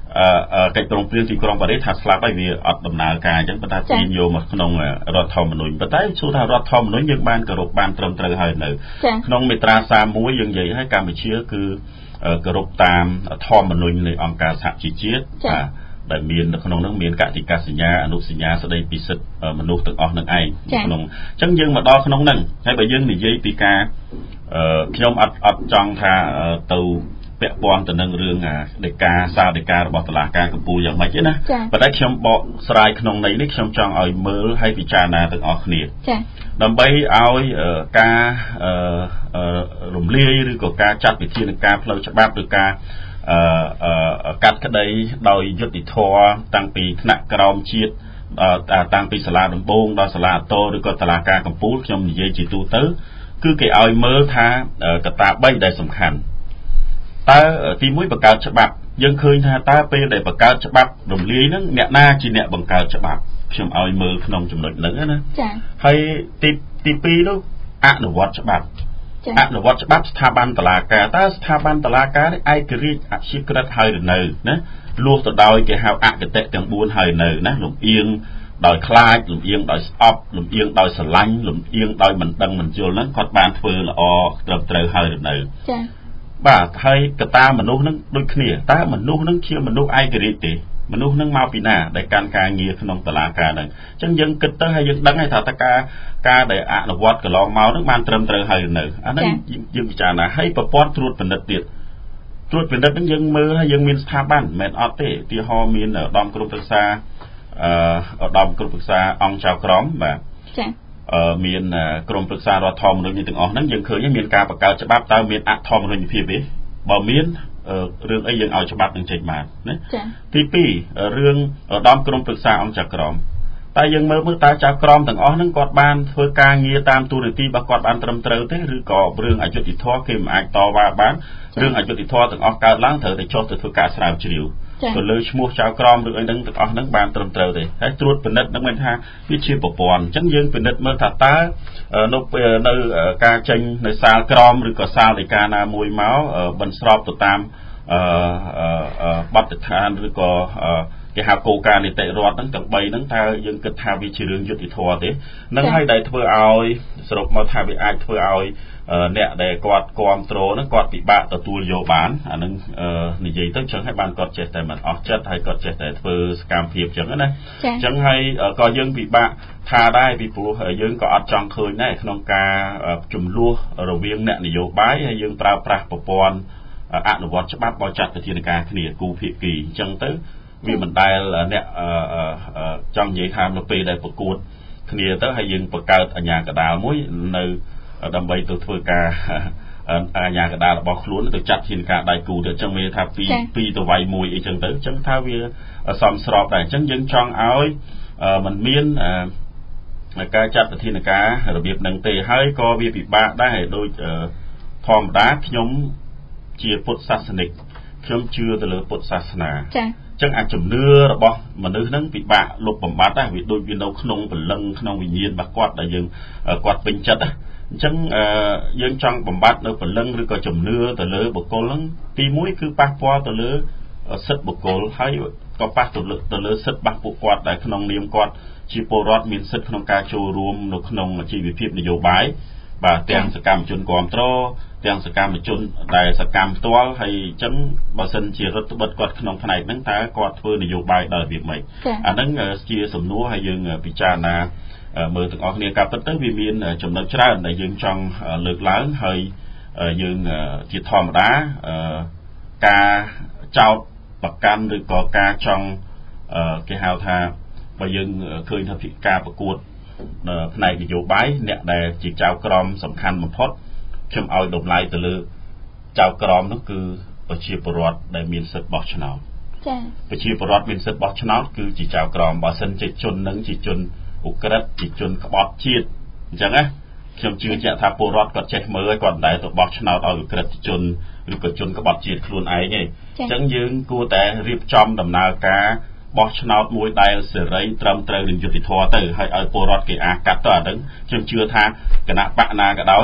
S4: កិច្ចព្រមព្រៀងទីក្រុងប៉ារីសថាស្លាប់ហើយវាអត់ដំណើរការអញ្ចឹងប៉ុន្តែទាញយកមកក្នុងរដ្ឋធម្មនុញ្ញប៉ុន្តែសួរថារដ្ឋធម្មនុញ្ញយើងបានគោរពបានត្រឹមត្រូវហើយនៅក្នុងមាត្រាសាមមួយយើងនិយាយឲ្យកម្ពុជាគឺគោរពតាមធម្មនុញ្ញនៃអង្គការសហជីវជាតិដែលមាននៅក្នុងនោះមានកតិកាសញ្ញាអនុសញ្ញាស្ដីពីសិទ្ធិមនុស្សទាំងអស់នឹងឯងក្នុងអញ្ចឹងយើងមកដល់ក្នុងហ្នឹងហើយបើយើងនិយាយពីការខ្ញុំអត់អត់ចង់ថាទៅពាក់ព័ន្ធទៅនឹងរឿងដីកាសារដីការបស់តុលាការកំពូលយ៉ាងម៉េចទេណាប៉ុន្តែខ្ញុំបកស្រាយក្នុងន័យនេះខ្ញុំចង់ឲ្យមើលឲ្យពិចារណាទាំងអស់គ្នាចា៎ដើម្បីឲ្យការរំលាយឬក៏ការចាត់វិធានការផ្លូវច្បាប់ឬការកាត់ក្តីដោយយុត្តិធម៌តាំងពីថ្នាក់ក្រោមជាតិតាំងពីសាលាដំបូងដល់សាលាអតឬក៏តុលាការកំពូលខ្ញុំនិយាយជាទូទៅគឺគេឲ្យមើលថាកត្តាបីដែលសំខាន់តើទីមួយបង្កើតច្បាប់យើងឃើញថាតើពេលដែលបង្កើតច្បាប់រំលាយហ្នឹងអ្នកណាជាអ្នកបង្កើតច្បាប់ខ្ញុំឲ្យមើលក្នុងចំណុចហ្នឹងណាចា៎ហើយទីទីពីរនោះអនុវត្តច្បាប់អនុវត្តច្បាប់ស្ថាប័នតុលាការតើស្ថាប័នតុលាការនេះឯករាជ្យអព្យាក្រឹតហើយឬនៅណាលួសទៅដោយគេហៅអគតិទាំងបួនហើយនៅណាលំអៀងដោយខ្លាចលំអៀងដោយស្អប់លំអៀងដោយស្រឡាញ់លំអៀងដោយមិនដឹងមិនយល់ហ្នឹងគាត់បានធ្វើល្អត្រឹមត្រូវហើយឬនៅចា៎បាទហើយកត្តាមនុស្សនឹងដូចគ្នាតើមនុស្សនឹងជាមនុស្សឯករាជ្យទេមនុស្សនឹងមកពីណាដែលកាន់ការងារក្នុងតុលាការហ្នឹងអញ្ចឹងយើងគិតទៅហើយយើងដឹងហើយថាតើការការដែលអនុវត្តកន្លងមកហ្នឹងបានត្រឹមត្រូវហើយនៅអាហ្នឹងយើងពិចារណាហើយប្រព័ន្ធត្រួតពិនិត្យទៀតត្រួតពិនិត្យហ្នឹងយើងមើលហើយយើងមានស្ថាប័នមិនមែនអត់ទេឧទាហរណ៍មានឧត្តមក្រុមប្រឹក្សាអឺឧត្តមក្រុមប្រឹក្សាអង្គចៅក្រមបាទចា៎អឺមានក្រុមប្រឹក្សារដ្ឋធម្មនុញ្ញទាំងអស់ហ្នឹងយើងឃើញមានការបង្កើតច្បាប់តើមានអធម្មនុញ្ញភាពទេបើមានរឿងអីយើងឲ្យច្បាប់នឹងចេញបានណាទីពីររឿងឧត្តមក្រុមប្រឹក្សាអង្គចៅក្រមតែយើងមើលមើលតើចៅក្រមទាំងអស់ហ្នឹងគាត់បានធ្វើការងារតាមទូរនីតិរបស់គាត់បានត្រឹមត្រូវទេឬក៏រឿងអយុត្តិធម៌គេមិនអាចតវ៉ាបានរឿងអយុត្តិធម៌ទាំងអស់កើតឡើងត្រូវតែចុះទៅធ្វើការស្រាវជ្រាវទៅលើឈ្មោះចៅក្រមឬអីហ្នឹងទាំងអស់ហ្នឹងបានត្រឹមត្រូវទេហើយត្រួតពិនិត្យនឹងមិនថាវាជាប្រព័ន្ធអញ្ចឹងយើងពិនិត្យមើលថាតើនៅនៅការចេញនៅសាលក្រមឬក៏សាលដីកាណាមួយមកបន្ស្របទៅតាមបទដ្ឋានឬក៏គេហៅគោលការណ៍នីតិរដ្ឋហ្នឹងទាំងបីហ្នឹងតើយើងគិតថាវាជារឿងយុត្តិធម៌ទេនឹងហើយដែលធ្វើឲ្យសរុបមកថាវាអាចធ្វើឲ្យអ្នកដែលគាត់គ្រប់គ្រងហ្នឹងគាត់ពិបាកទទួលយកបានអានឹងនិយាយទៅចឹងហើយបានគាត់ចេះតែមិនអស់ចិត្តហើយគាត់ចេះតែធ្វើសកម្មភាពចឹងណាចឹងហើយក៏យើងពិបាកថាដែរពីព្រោះយើងក៏អត់ចង់ឃើញដែរក្នុងការចំនួនរវាងអ្នកនយោបាយហើយយើងប្រើប្រាស់ប្រព័ន្ធអនុវត្តច្បាប់បោះចាត់វិធានការគ្នាគូភាគីអញ្ចឹងទៅវាមិនដែលអ្នកចង់និយាយថានៅពេលដែលប្រកួតគ្នាទៅហើយយើងបង្កើតអាជ្ញាកណ្ដាលមួយនៅដើម្បីទៅធ្វើការអាជ្ញាកណ្ដាលរបស់ខ្លួនទៅចាត់ធានការដៃគូទៅអញ្ចឹងមានថាពីពីទៅវាយមួយអីចឹងទៅអញ្ចឹងថាវាសមស្របដែរអញ្ចឹងយើងចង់ឲ្យมันមានការចាត់វិធានការរបៀបហ្នឹងទេហើយក៏វាពិបាកដែរដូចធម្មតាខ្ញុំជាពុទ្ធសាសនិកខ្ញុំជឿទៅលើពុទ្ធសាសនាចា៎ចឹងអាចជំនឿរបស់មនុស្សហ្នឹងពិបាកលុបបំបត្តិដែរវាដូចវានៅក្នុងព្រលឹងក្នុងវិញ្ញាណរបស់គាត់ដែលយើងគាត់ពេញចិត្តអញ្ចឹងយើងចង់បំបត្តិនៅព្រលឹងឬក៏ជំនឿទៅលើបុគ្គលហ្នឹងទីមួយគឺប៉ះពាល់ទៅលើសិទ្ធិបុគ្គលហើយក៏ប៉ះទៅលើទៅលើសិទ្ធិរបស់ពួកគាត់ដែលក្នុងនាមគាត់ជាពលរដ្ឋមានសិទ្ធិក្នុងការចូលរួមនៅក្នុងជីវភាពនយោបាយបាទទាំងសកម្មជនគ្រប់គ្រងទាំងសកម្មជនដែលសកម្មផ្ទាល់ហើយអញ្ចឹងបើសិនជារដ្ឋបិទគាត់ក្នុងផ្នែកហ្នឹងតើគាត់ធ្វើនយោបាយដោយរបៀបម៉េចអាហ្នឹងជាសំណួរហើយយើងពិចារណាមើលទាំងអស់គ្នាការពិតទៅវាមានចំណុចច្រើនដែលយើងចង់លើកឡើងហើយយើងជាធម្មតាការចោទប្រកាន់ឬក៏ការចង់គេហៅថាបើយើងឃើញថាការប្រកួតផ្នែកនយោបាយអ្នកដែលជាចៅក្រមសំខាន់បំផុតខ្ញុំឲ្យតម្លៃទៅលើចៅក្រមនោះគឺប្រជាពលរដ្ឋដែលមានសិទ្ធិបោះឆ្នោតចា៎ប្រជាពលរដ្ឋមានសិទ្ធិបោះឆ្នោតគឺជាចៅក្រមបើសិនជាជននឹងជាជនឧក្រិដ្ឋជាជនក្បត់ជាតិអញ្ចឹងណាខ្ញុំជឿជាក់ថាពលរដ្ឋគាត់ចេះមើលហើយគាត់មិនដែលទៅបោះឆ្នោតឲ្យឧក្រិដ្ឋជនឬក៏ជនក្បត់ជាតិខ្លួនឯងទេអញ្ចឹងយើងគួរតែរៀបចំដំណើរការបោះឆ្នោតមួយដែលសេរីត្រឹមត្រូវនិងយុត្តិធម៌ទៅហើយឲ្យពលរដ្ឋគេអាកាត់ទៅអាហ្នឹងខ្ញុំជឿថាគណៈបកណាក៏ដោយ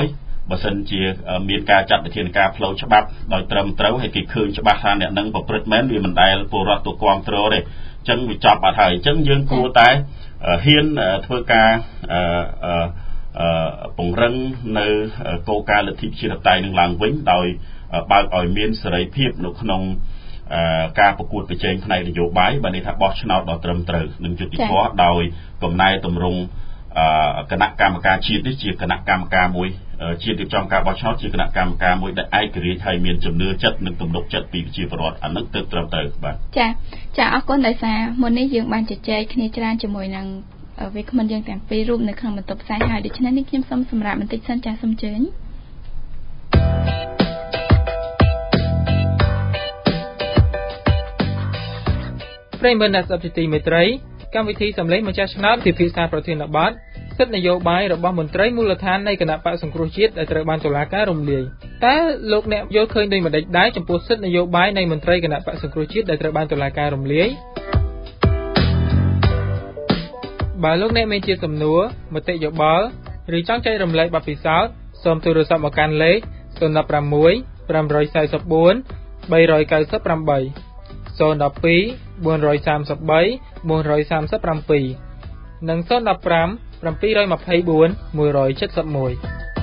S4: បើសិនជាមានការចាត់វិធានការផ្លូវច្បាប់ដោយត្រឹមត្រូវហើយគេឃើញច្បាស់ថាអ្នកនឹងប្រព្រឹត្តមែនវាមិនដែលពលរដ្ឋទៅគ្រប់គ្រងទេអញ្ចឹងវាចប់បាត់ហើយអញ្ចឹងយើងគួរតែហ៊ានធ្វើការពង្រឹងនៅគោលការណ៍លទ្ធិប្រជាធិបតេយ្យនឹងឡើងវិញដោយបើកឲ្យមានសេរីភាពនៅក្នុងការប្រកួតប្រជែងផ្នែកនយោបាយបើនេះថាបោះឆ្នោតដល់ត្រឹមត្រូវនឹងយុត្តិធម៌ដោយកំណែទម្រង់គណៈកម្មការជាតិនេះជាគណៈកម្មការមួយជាតិរៀបចំការបោះឆ្នោតជាគណៈកម្មការមួយដែលឯករាជ្យហើយមានជំនឿចិត្តនិងទំនុកចិត្តពីប្រជាពលរដ្ឋអានឹងទៅត្រឹមត្រូវបាទ
S3: ចាចាអរគុណដោយសារមុននេះយើងបានជជែកគ្នាច្រើនជាមួយនឹងវាគ្មិនយើងទាំងពីររូបនៅក្នុងបន្ទប់ផ្សាយហើយដូច្នេះនេះខ្ញុំសូមសម្រាប់បន្តិចសិនចាសូមអញ្ជើញ
S2: ប្រិយមិត្តអ្នកស្ដាប់ជាទីមេត្រីកម្មវិធីសម្លេងម្ចាស់ឆ្នោតពិភាក្សាប្រធានបទសិទ្ធិនយោបាយរបស់មន្ត្រីមូលដ្ឋាននៃគណៈបក្សសង្គ្រោះជាតិដែលត្រូវបានតុលាការរំលាយតើលោកអ្នកយល់ឃើញដូចម្តេចដែរចំពោះសិទ្ធិនយោបាយនៃមន្ត្រីគណៈបក្សសង្គ្រោះជាតិដែលត្រូវបានតុលាការរំលាយបើលោកអ្នកមានជាសំណួរមតិយោបល់ឬចង់ចែករំលែកបទពិសោធន៍សូមទូរស័ព្ទមកកាន់លេខศูนย์ หนึ่ง หก ห้า สี่ สี่ 4 9 8 ศูนย์ หนึ่ง สอง สี่ 4 3 3 4 4 3 7 និងศูนย์ หนึ่ง ห้า เจ็ด สอง เจ็ด สอง หนึ่ง เจ็ด หนึ่ง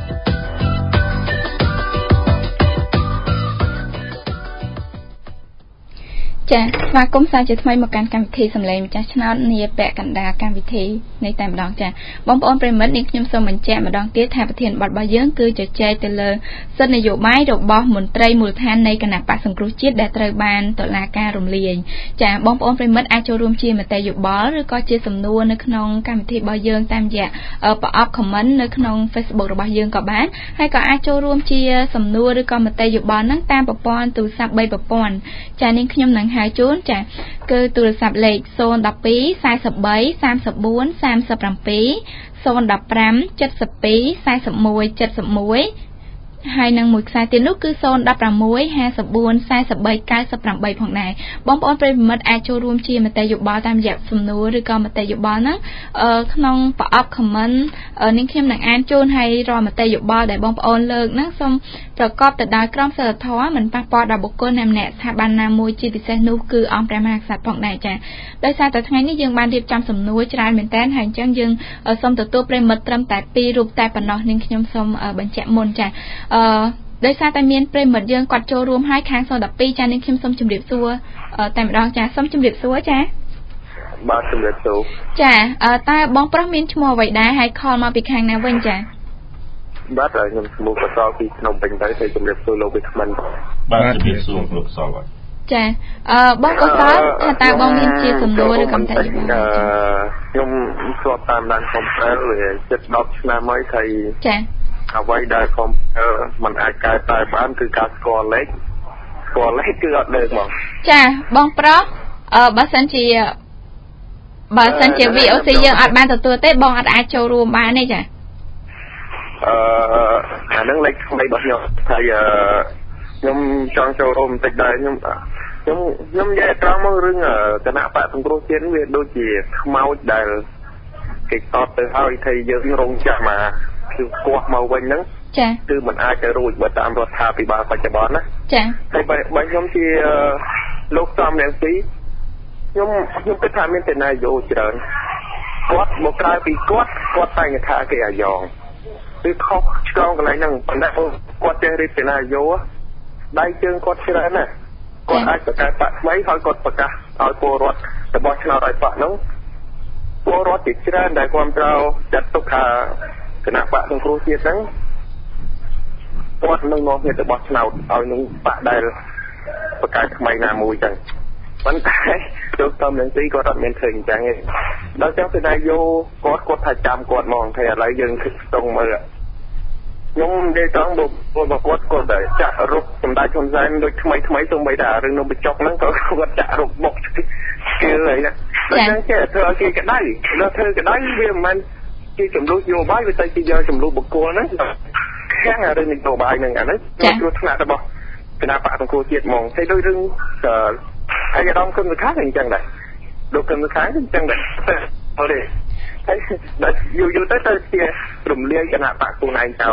S2: ចាស្វាគមន៍សាជាថ្មីមកកាន់កម្មវិធីសម្លេងម្ចាស់ឆ្នោតនាពាក់កណ្ដាលកម្មវិធីនៃតែម្ដងចាបងប្អូនប្រិមិត្តនេះខ្ញុំសូមបញ្ជាក់ម្ដងទៀតថាប្រធានបទរបស់យើងគឺជជែកទៅលើសិទ្ធិនយោបាយរបស់មន្ត្រីមូលដ្ឋាននៃគណៈបក្សសង្គ្រោះជាតិដែលត្រូវបានតុលាការរំលាយចាបងប្អូនប្រិមិត្តអាចចូលរួមជាមតិយោបល់ឬក៏ជាសំណួរនៅក្នុងកម្មវិធីរបស់យើងតាមរយៈប្រអប់ comment នៅក្នុង Facebook របស់យើងក៏បានហើយក៏អាចចូលរួមជាសំណួរឬក៏មតិយោបល់ហ្នឹងតាមប្រព័ន្ធទូរស័ព្ទ 3 ប្រព័ន្ធចានាងខ្ញុំនឹងហៅជូនចាគឺទូរស័ព្ទលេខศูนย์ หนึ่ง สอง สี่ สี่ สาม สี่ สาม สี่ สาม สี่ ศูนย์ หนึ่ง ห้า เจ็ด สอง เจ็ด สี่ สี่ เจ็ด หนึ่ง เจ็ด หนึ่งហើយនឹងមួយខ្សែទៀតនោះគឺศูนย์ หนึ่ง หก ห้า สี่ สี่ สี่ สี่ เก้า แปด ផងដែរបងប្អូនប្រិយមិត្តអាចចូលរួមជាមតិយោបល់តាមរយៈសំណួរឬក៏មតិយោបល់ហ្នឹងក្នុងប្រអប់ comment នាងខ្ញុំនឹងអានជូនហើយរាល់មតិយោបល់ដែលបងប្អូនលើកហ្នឹងសូមប្រកបទៅដោយក្រមសីលធម៌មិនប៉ះពាល់ដល់បុគ្គលណាម្នាក់ស្ថាប័នណាមួយជាពិសេសនោះគឺអង្គព្រះមហាក្សត្រផងដែរចា៎ដោយសារតែថ្ងៃនេះយើងបានរៀបចំសំណួរច្រើនមែនតើហើយអញ្ចឹងយើងសូមទទួលប្រិយមិត្តត្រឹមតែពីររូបតែប៉ុណ្ណោះនាងខ្ញុំសូមបញ្ជាក់មុនចា៎អឺដោយសារតែមានប្រិមិត្តយើងគាត់ចូលរួមហើយខាងศูนย์ หนึ่ง สอง ចានាងខ្ញុំសូមជម្រាបសួរតែម្ដងចាសូមជម្រាបសួរចា
S6: បាទជម្រាបសួរ
S3: ចាតើបងប្រុសមានឈ្មោះអ្វីដែរហើយខលមកពីខាងណាវិញចា
S6: បាទខ្ញុំឈ្មោះកសលពីភ្នំពេញទៅហើយជម្រាបសួរលោកវិក្កាម
S4: បាទជម្រាបសួរលោកកសលបាទ
S3: ចាអឺបងកសលថាតើបងមានជាសំណួរឬកំតែយោបល់
S6: ខ្ញុំស្គាល់តាមដានខំប្រែវាជិតដប់ឆ្នាំហើយហើយ
S3: ចា
S6: អ្វីដែលកុំព្យូទ័រมันអាចកែប្រែបានគឺការស្គាល់លេខស្គាល់លេខគឺអត់លើកមក
S3: ចាបងប្រុសអឺបើសិនជាបើសិនជា វី អូ សី យើងអត់បានទទួលទេបងអត់អាចចូលរួមបានទេចា
S6: អឺអានឹងលេខថ្មីរបស់ខ្ញុំហើយខ្ញុំចង់ចូលរួមបន្តិចដែរខ្ញុំខ្ញុំខ្ញុំនិយាយត្រង់មករឿងគណៈបក្សសង្គ្រោះជាតិវាដូចជាខ្មោចដែលគេតតទៅហើយថាយើងរងចាំមកគឺគោះមកវិញហ្នឹង
S3: ចា
S6: គឺมันអាចទៅរួចបើតាមរដ្ឋាភិបាលបច្ចុប្បន្នណា
S3: ចា
S6: ហើយបើបើខ្ញុំជាលោកសំរងស៊ីខ្ញុំខ្ញុំគិតថាមានតែនយោច្រើនគាត់មកក្រៅពីគាត់គាត់តែងថាគេអាយ៉ងគឺខុសឆ្កងកន្លែងហ្នឹងប៉ុន្តែគាត់ចេះរៀបសេនាយោដៃជើងគាត់ច្រើនណាស់គាត់អាចបង្កើតបកថ្មីហើយគាត់ប្រកាសឲ្យពលរដ្ឋរបស់ឆ្នោតឲ្យបកហ្នឹងពលរដ្ឋជាច្រើនដែលគ្រប់គ្រងចាត់ទុកថាគណៈបក្សសង្គ្រោះជាតិហ្នឹងគាត់នឹងនាំគ្នាទៅបោះឆ្នោតឲ្យនឹងបកដែលបង្កើតថ្មីណាមួយចឹងប៉ុន្តែលោកតំនឹងទីគាត់អត់មានឃើញអញ្ចឹងទេដល់ចឹងសេនាយោគាត់គាត់ថាចាំគាត់មកតែឥឡូវយើងគិតស្ទង់មើលខ្ញុំនិយាយត្រង់បុគ្គលគាត់គាត់តែចាក់រុកសម្ដេចហ៊ុនសែនដូចថ្មីថ្មីទៅបីតារឿងនឹងបញ្ចុកហ្នឹងក៏គាត់ចាក់រុកបុកគឺហើយណាដល់ចឹងចេះធ្វើឲ្យគេក្តៅដល់ធ្វើក្តៅវាមិនមែនជាចំនួនយោបាយវាទៅជាយកចំនួនបុគ្គលហ្នឹងខាងរឿងនយោបាយហ្នឹងអានេះគឺគ្រោះថ្នាក់របស់គណៈបក្សសង្គ្រោះជាតិហ្មងតែដូចរឿងអាយដាមគុណវិខាអញ្ចឹងដែរលោកគុណវិខាអញ្ចឹងដែរអូទេហើយដល់យូរយូរទៅទៅជារំលាយគណៈបក្សខ្លួនឯងចោល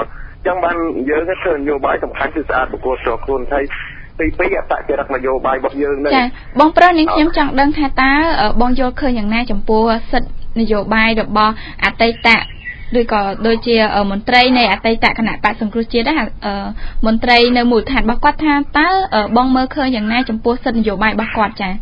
S6: chẳng ban giờ cái thường nhiều bài tầm khán từ xa của cô trò khuôn thấyពីពីអតចរិតនយោបាយរបស់យើងនេះចាបងប្រុសនាងខ្ញុំចង់ដឹងថាតើបងយល់ឃើញយ៉ាងណាចំពោះសិទ្ធិនយោបាយរបស់អតីតឬក៏ដូចជាមន្ត្រីនៃអតីតគណៈបក្សសង្គ្រោះជាតិដែរមន្ត្រីនៅមូលដ្ឋានរបស់គាត់ថាតើបងមើលឃើញយ៉ាងណាចំពោះសិទ្ធិនយោបាយរបស់គាត់ចា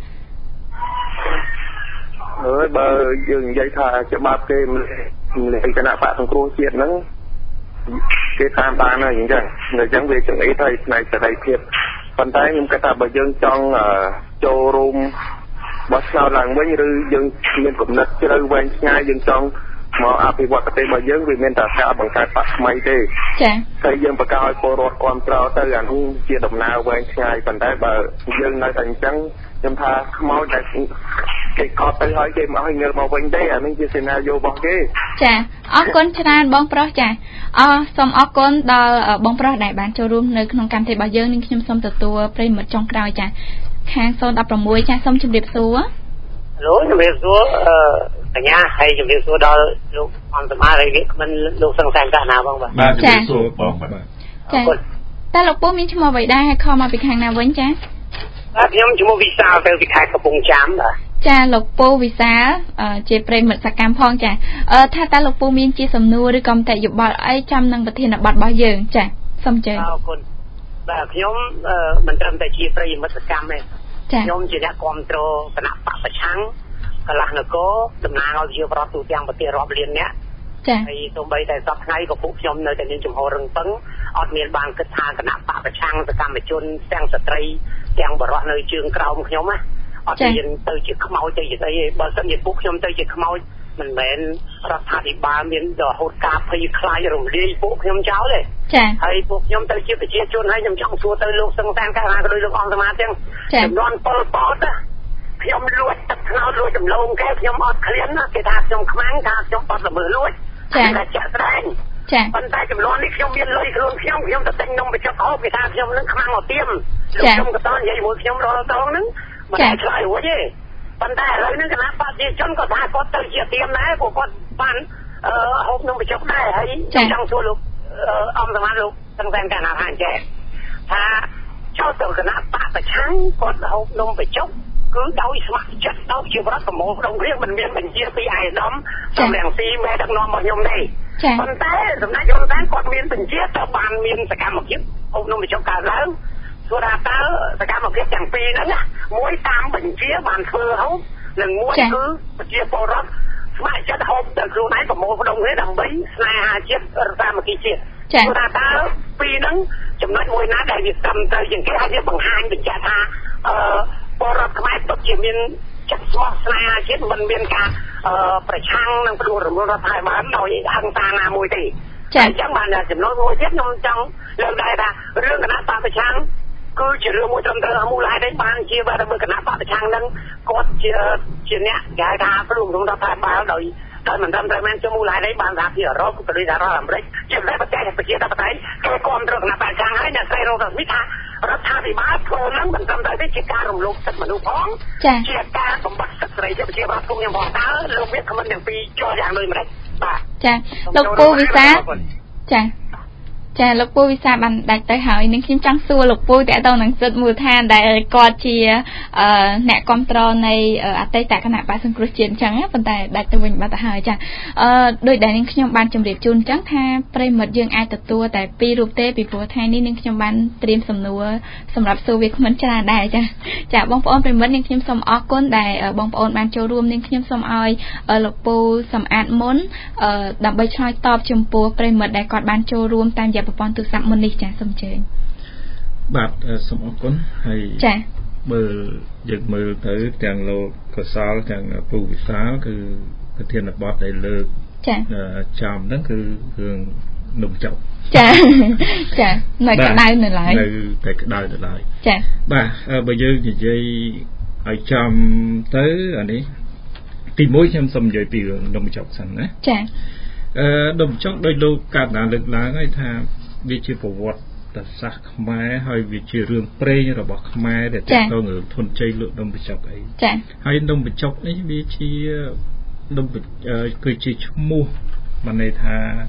S6: អើយបើយើងនិយាយថាច្បាប់គេនៃគណៈបក្សសង្គ្រោះជាតិហ្នឹងគេតាមបានហើយអញ្ចឹងអញ្ចឹងវាចង្អៀតហើយផ្នែកសេរីភាពប៉ុន្តែខ្ញុំគិតថាបើយើងចង់ចូលរួមបោះឆ្នោតឡើងវិញឬយើងមានគំនិតជ្រៅវែងឆ្ងាយយើងចង់មកអភិវឌ្ឍប្រទេសរបស់យើងវាមានតែការបង្កើតបកថ្មីទេចា៎តែយើងបង្កើតឲ្យពលរដ្ឋគ្រប់គ្រងទៅអានោះជាដំណើរវែងឆ្ងាយប៉ុន្តែបើយើងនៅតែអញ្ចឹងខ្ញុំថាខ្មោចដែលគេកត់ទៅហើយគេមកឲ្យងើបមកវិញទេអានេះជាសេណារីយ៉ូរបស់គេចាអរគុណច្រើនបងប្រុសចាអរសូមអរគុណដល់បងប្រុសដែលបានចូលរួមនៅក្នុងកម្មវិធីរបស់យើងនឹងខ្ញុំសូមទទួលប្រិយមិត្តចុងក្រោយចាខាងศูนย์ หกចាសូមជម្រាបសួរឡូជម្រាបសួរអឺកញ្ញាហើយជម្រាបសួរដល់លោកអង្គសមាហើយមិនលោកសង្សានកាណាបងបាទបាទជម្រាបសួរបងបាទចាតើលោកពូមានឈ្មោះអ្វីដែរហើយខំមកពីខាងណាវិញចាបាទខ្ញុំឈ្មោះវិសាលទៅពីខេត្តកំពង់ចាមបាទចាលោកពូវិសាលជាប្រិយមិត្តសកម្មផងចាថាតើលោកពូមានជាសំណួរឬក៏មតិយោបល់អីចាំនឹងប្រធានបទរបស់យើងចាសូមជើញអរគុណបាទខ្ញុំមិនត្រឹមតែជាប្រិយមិត្តសកម្មទេខ្ញុំជាអ្នកគ្រប់គ្រងគណៈបកប្រឆាំងកន្លះនគរតំណាងឲ្យជាប្រដ្ឋទូទាំងប្រទេសរាប់លានអ្នកចា៎ហើយសូម្បីតែសប្តាហ៍ថ្ងៃក៏ពួកខ្ញុំនៅតែមានចំហររឹងប៉ឹងអត់មានបានគិតថាគណៈបកប្រឆាំងសកម្មជនទាំងស្ត្រីទាំងបរិសុទ្ធនៅជើងក្រោមខ្ញុំណាអត់មានទៅជាខ្មោចទៅជាអីទេបើសិនជាពួកខ្ញុំទៅជាខ្មោចមិនមែនរដ្ឋាភិបាលមានរហូតការភ័យខ្លាចរំលាយពួកខ្ញុំចោលទេចា៎ហើយពួកខ្ញុំទៅជាប្រជាជនហើយខ្ញុំចង់សួរទៅលោកសង្សានកាលណាក៏ដោយលោកអង្គសមាទាំងចំនួនពលពតណាខ្ញុំលួចទឹកថ្នោតលួចដំឡូងគេខ្ញុំអត់ឃ្លានណាគេថាខ្ញុំខ្មាំងថាខ្ញុំអត់ល្មើសលួចចា៎តែចាក់ស្ដែងចា៎ប៉ុន្តែចំនួននេះខ្ញុំមានលុយខ្លួនខ្ញុំខ្ញុំទៅទិញនំបញ្ចុកហូបគេថាខ្ញុំនឹងខ្មាំងមកទៀមលោកខ្ញុំក៏តនិយាយមួយខ្ញុំរាល់តងហ្នឹងមិនได้ឆ្លើយរួចទេប៉ុន្តែឥឡូវនេះគណៈបព្វជិជនក៏ថាគាត់ទៅជាទៀមដែរព្រោះគាត់បានអឺហូបនំបញ្ចុកដែរហើយចង់សួរលោកអង្គសមាលោកសង្សានកាលណាថាអញ្ចឹងថាចូលទៅគណៈបព្វប្រឆាំងគាត់ហូបនំបញ្ចុកគឺដោយស្ម័គ្រចិត្តដល់ជារដ្ឋប្រមូលក្នុងរៀងមិនមានបញ្ជាពីអាយដាមសំរងស៊ីមេដឹកនាំរបស់ខ្ញុំទេប៉ុន្តែសំណាក់យន្តតាមគាត់មានបញ្ជាទៅបានមានសកម្មភាពហូបនំបញ្ចុកកើតឡើងសួរថាតើសកម្មភាពទាំងពីរហ្នឹងមួយតាមបញ្ជាបានធ្វើហូបនិងមួយគឺបញ្ជាពលរដ្ឋស្ម័គ្រចិត្តហូបទៅខ្លួនឯងប្រមូលក្នុងនេះដើម្បីស្នេហាជាតិរដ្ឋាភិបាលជាតិសួរថាតើពីរហ្នឹងចំណុចមួយណាដែលវាត្រឹមត្រូវជាងគេអាចបង្ហាញបញ្ជាក់ថាអឺពលរដ្ឋខ្មែរពិតជាមានចិត្តស្មោះស្នេហាជាតិមិនមានការប្រឆាំងនឹងផ្ដួលរំលំរដ្ឋាភិបាលដោយហិង្សាណាមួយទេចា៎អញ្ចឹងបានចំណុចមួយទៀតខ្ញុំចង់លើកដែរថារឿងគណៈបកប្រឆាំងគឺជារឿងមួយត្រឹមត្រូវមូលហេតុឯបានជាបើគណៈបកប្រឆាំងនឹងគាត់ជាជាអ្នកគេហៅថាផ្ដួលរំលំរដ្ឋាភិបាលដោយដោយមិនត្រឹមត្រូវមែនជាមូលហេតុឯបានថាពីអឺរ៉ុបក៏ដូចសហរដ្ឋអាមេរិកជាប្រទេសប្រជាធិបតេយ្យគេគ្រប់គ្រងគណៈបកប្រឆាំងហើយអ្នកស្រីរ៉ូថាស្មីថារដ្ឋាភិបាលធ្វើនឹងមិនត្រឹមត្រូវទេជាការរំលោភសិទ្ធិមនុស្សផងជាការបំបត្តិសិទ្ធិសេរីភាពប្រជាពលរដ្ឋខ្ញុំផងតើលោកវាខមមិនទាំងពីរជាប់យ៉ាងដូចម្ដេចបាទចាលោកពូវិសាចាចាលោកពូវិសាបានដាច់ទៅហើយនឹងខ្ញុំចង់សួរលោកពូតើតើនឹងសិទ្ធិមូលដ្ឋានដែលគាត់ជាអ្នកគ្រប់គ្រងនៃអតីតគណៈបក្សសង្គ្រោះជាតិអញ្ចឹងប៉ុន្តែដាច់ទៅវិញបាត់ទៅហើយចាអឺដោយដែលនឹងខ្ញុំបានជម្រាបជូនអញ្ចឹងថាប្រិមិត្តយើងអាចទទួលតែពីររូបទេពីព្រោះថ្ងៃនេះនឹងខ្ញុំបានត្រៀមសំណួរសម្រាប់សួរវាគ្មិនច្រើនដែរចាចាបងប្អូនប្រិមិត្តនឹងខ្ញុំសូមអរគុណដែលបងប្អូនបានចូលរួមនឹងខ្ញុំសូមឲ្យលោកពូសំអាតមុនដើម្បីឆ្លើយតបចំពោះប្រិមិត្តដែលគាត់បានចូលរួមតាមប្រព័ន្ធទូរស័ព្ទមុននេះចាសូមជើញបាទសូមអរគុណហើយចាមើលយើងមើលទៅទាំងលោកកសលទាំងពូវិសាលគឺប្រធានបទដែលលើកចាចំហ្នឹងគឺរឿងនំចុកចាចានៅក្តៅនៅឡើយនៅតែក្តៅនៅឡើយចាបាទបើយើងនិយាយឲ្យចំទៅអានេះទីមួយខ្ញុំសូមនិយាយពីរឿងនំចុកសិនណាចាអឺនំចុកដោយលោកកាត់ណាលើកឡើងហើយថាវាជាប្រវត្តិសាស្ត្រខ្មែរហើយវាជារឿងព្រេងរបស់ខ្មែរដែលតើតើរឿងធនជ័យលក់នំបញ្ចុកអីចាហើយនំបញ្ចុកនេះវាជានំគឺជាឈ្មោះបានន័យថា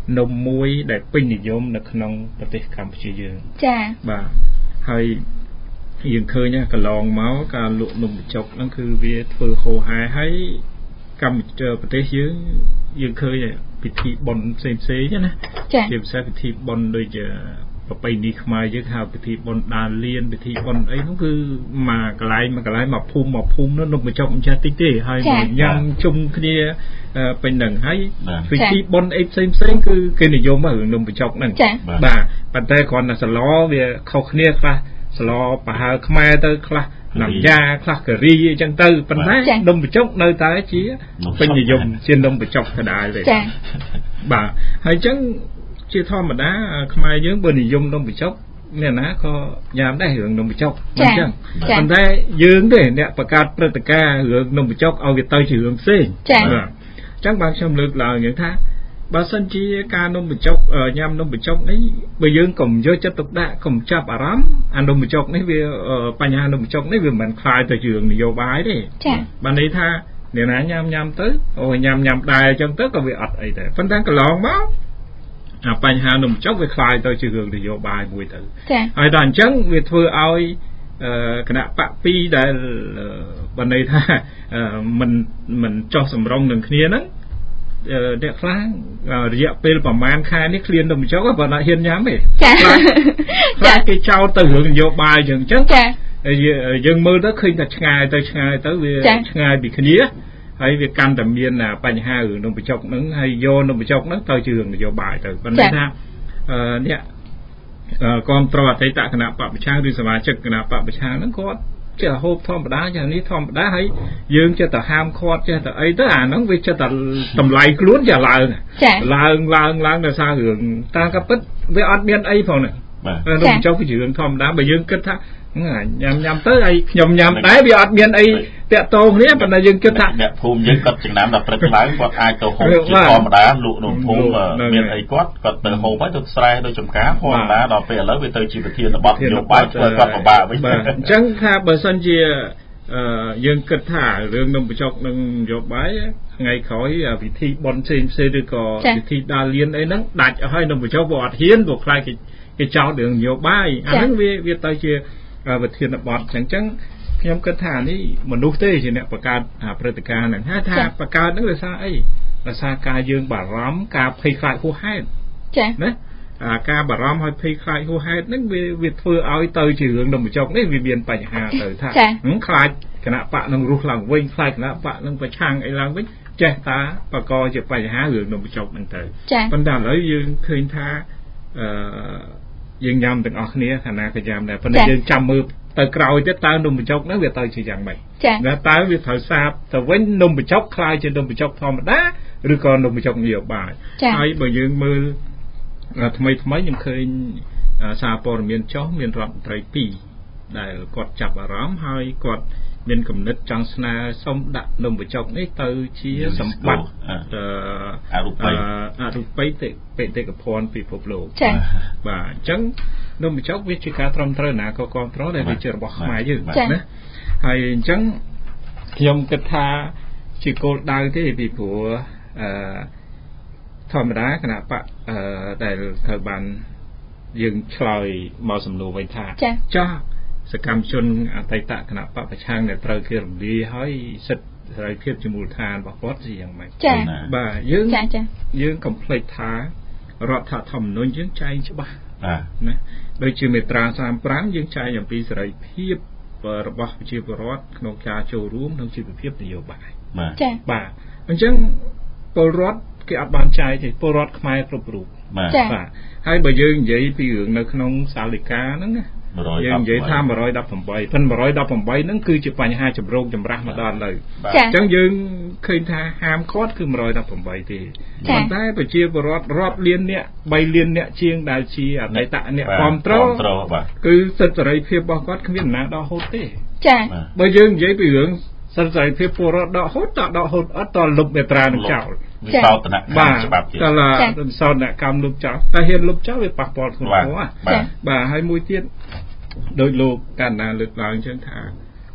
S5: នំមួយដែលពេញនិយមនៅក្នុងប្រទេសកម្ពុជាយើង
S3: ចា
S5: បាទហើយយើងឃើញកន្លងមកការលក់នំបញ្ចុកហ្នឹងគឺវាធ្វើហូរហែហើយកម្ពុជាប្រទេសយើងយើងឃើញពិធីបុណ្យផ្សេងផ្សេងណាជាពិសេសពិធីបុណ្យដូចជាប្រពៃណីខ្មែរយើងហៅពិធីបុណ្យដាលៀនពិធីបុណ្យអីហ្នឹងគឺមកកន្លែងមកកន្លែងមកភូមិមកភូមិនោះនំបញ្ចុកមិនចេះតិចទេហើយញ៉ាំជុំគ្នាពេញហ្នឹងហើយពិធីបុណ្យអីផ្សេងផ្សេងគឺគេនិយមរឿងនំបញ្ចុកហ្នឹងបាទប៉ុន្តែគ្រាន់តែសឡវាខុសគ្នាខ្លះសឡប្រហើខ្មែរទៅខ្លះណាំយ៉ាខ្លះការីអញ្ចឹងទៅប៉ុន្តែនំបញ្ចុកនៅតែជាពេញនិយមជានំបញ្ចុកដដែលទេបាទហើយអញ្ចឹងជាធម្មតាខ្មែរយើងបើនិយមនំបញ្ចុកអ្នកណាក៏ញ៉ាំដែររឿងនំបញ្ចុកអញ្ចឹងប៉ុន្តែយើងទេអ្នកបង្កើតព្រឹត្តិការណ៍រឿងនំបញ្ចុកឲ្យវាទៅជារឿងផ្សេងបាទអញ្ចឹងបាទខ្ញុំលើកឡើងយ៉ាងថាបើសិនជាការនំបញ្ចុកញ៉ាំនំបញ្ចុកនេះបើយើងកុំយកចិត្តទុកដាក់កុំចាប់អារម្មណ៍អានំបញ្ចុកនេះវាបញ្ហានំបញ្ចុកនេះវាមិនខ្លាយទៅជារឿងនយោបាយទេបាទន័យថាអ្នកណាញ៉ាំញ៉ាំទៅអូញ៉ាំញ៉ាំដែរអញ្ចឹងទៅក៏វាអត់អីដែរប៉ុន្តែកន្លងមកអាបញ្ហានំបញ្ចុកវាខ្លាយទៅជារឿងនយោបាយមួយទៅហើយដល់អញ្ចឹងវាធ្វើឲ្យគណៈបកពីរដែលបើន័យថាមិនមិនចោះសម្រងនឹងគ្នាហ្នឹងអ្នកខ្លះរយៈពេលប្រហែលខែនេះឃ្លាននំបញ្ចុកបើណាហ៊ានញ៉ាំទេចាចាគេចោលទៅរឿងនយោបាយអញ្ចឹងចាយើងមើលទៅឃើញថាឆ្ងាយទៅឆ្ងាយទៅវាឆ្ងាយពីគ្នាហើយវាកាន់តែមានបញ្ហារឿងនំបញ្ចុកហ្នឹងហើយយកនំបញ្ចុកហ្នឹងទៅជារឿងនយោបាយទៅប៉ុន្តែថាអ្នកគ្រប់គ្រងអតីតគណៈបព្វប្រឆាំងឬសមាជិកគណៈបព្វប្រឆាំងហ្នឹងគាត់ចេះហូបធម្មតាយ៉ាងនេះធម្មតាហើយយើងចេះតែហាមឃាត់ចេះតែអីទៅអាហ្នឹងវាចេះតែតម្លៃខ្លួនចាឡើងឡើងឡើងឡើងដោយសាររឿងតាមក៏ពិតវាអត់មានអីផងហ្នឹងបាទនំបញ្ចុកគឺជារឿងធម្មតាបើយើងគិតថាញ៉ាំញ៉ាំទៅហើយខ្ញុំញ៉ាំដែរវាអត់មានអីតាក់ទងគ្នាប៉ុន្តែយើងគិតថា
S4: អ្នកភូមិយើងគាត់ចំណាំដល់ព្រឹកឡើងគាត់អាចទៅហូបជាធម្មតាលក់នំភូមិមានអីគាត់គាត់ទៅហូបហើយទៅស្រែទៅចំការធម្មតាដល់ពេលឥឡូវវាទៅជាប្រធានបទនយោបាយធ្វើគាត់ពិបាកវិញ
S5: បាទអញ្ចឹងថាបើសិនជាយើងគិតថារឿងនំបញ្ចុកនឹងនយោបាយថ្ងៃក្រោយវិធីបន់ផ្សេងផ្សេងឬក៏វិធីដាលៀនអីហ្នឹងដាច់ឲ្យនំបញ្ចុកវាអត់ហ៊ានព្រោះខ្លាចគេគេចោលរឿងនយោបាយអាហ្នឹងវាវាទៅជាវិធានបទអញ្ចឹងខ្ញុំគិតថានេះមនុស្សទេជាអ្នកបង្កើតព្រឹត្តិការណ៍ហ្នឹងថាបង្កើតហ្នឹងដោយសារអីដោយសារការយើងបារម្ភការភ័យខ្លាចហួសហេតុ
S3: ចា៎
S5: ណាការបារម្ភឲ្យភ័យខ្លាចហួសហេតុហ្នឹងវាវាធ្វើឲ្យទៅជារឿងនំបញ្ចុកនេះវាមានបញ្ហាទៅថាខ្លាចគណៈបកនឹងរស់ឡើងវិញខ្លាចគណៈបកនឹងប្រឆាំងអីឡើងវិញចេះតាបកកជាបញ្ហារឿងនំបញ្ចុកហ្នឹងទៅប៉ុន្តែឥឡូវយើងឃើញថាអឺយើងញ៉ាំទាំងអស់គ្នាឋានៈក៏ញ៉ាំដែរប៉ុន្តែយើងចាំមើលទៅក្រោយទៀតតើនំបញ្ចុកហ្នឹងវាទៅជាយ៉ាងម៉េចណាតើវាត្រូវសាបទៅវិញនំបញ្ចុកคล้ายជានំបញ្ចុកធម្មតាឬក៏នំបញ្ចុកនយោបាយហើយបើយើងមើលថ្មីថ្មីខ្ញុំឃើញសារព័ត៌មានចុះមានរដ្ឋមន្ត្រីពីរដែលគាត់ចាប់អារម្មណ៍ហើយគាត់មានគំនិតចង់ស្នើសុំដាក់នំបញ្ចុកនេះទៅជាសម្បត្តិ
S4: អរូបី
S5: អរូបីទេបេតិកភណ្ឌពិភពលោកបាទអញ្ចឹងនំបញ្ចុកវាជាការត្រឹមត្រូវណាក៏គ្រប់គ្រងដែលវាជារបស់ខ្មែរយើងណាហើយអញ្ចឹងខ្ញុំគិតថាជាគោលដៅទេពីព្រោះអឺធម្មតាគណៈបកអឺដែលត្រូវបានយើងឆ្លើយមកសំណួរវិញថាចាស់សកម្មជនអតីតគណៈបកប្រឆាំងដែលត្រូវគេរំលាយហើយសិទ្ធិសេរីភាពជាមូលដ្ឋានរបស់គាត់ជាយ៉ាងម៉េចបាទយើងយើងកុំភ្លេចថារដ្ឋធម្មនុញ្ញយើងចែងច្បាស់ណាដូចជាមាត្រាសាមសិបប្រាំយើងចែងអំពីសេរីភាពរបស់ប្រជាពលរដ្ឋក្នុងការចូលរួមក្នុងជីវភាពនយោបាយ
S3: ចា៎
S5: បាទអញ្ចឹងពលរដ្ឋគេអត់បានចែកទេពលរដ្ឋខ្មែរគ្រប់រូប
S3: បាទ
S5: ហើយបើយើងនិយាយពីរឿងនៅក្នុងសាលិកាហ្នឹងណាយើងនិយាយថាmột trăm mười támប៉ុន្តែmột trăm mười támហ្នឹងគឺជាបញ្ហាចម្រូងចម្រាសមកដល់ឥឡូវអញ្ចឹងយើងឃើញថាហាមឃាត់គឺmột trăm mười támទេប៉ុន្តែប្រជាពលរដ្ឋរាប់លានអ្នកបីលានអ្នកជាងដែលជាអតីតអ្នកគាំទ្រគឺសិទ្ធិសេរីភាពរបស់គាត់គ្មានណាដកហូតទេ
S3: ចា៎
S5: បើយើងនិយាយពីរឿងសិទ្ធិសេរីភាពពលរដ្ឋដកហូតតដកហូតអត់តលុបមេត្រានឹងចោល
S4: វិសោធនកម្មច្បាប់
S5: ទៀតតែឡាវិសោធនកម្មលុបចោលតែហ៊ានលុបចោលវាប៉ះពាល់ខ្លួនគាត់បាទហើយមួយទៀតដោយលោកកណ្ណាលើកឡើងអញ្ចឹងថា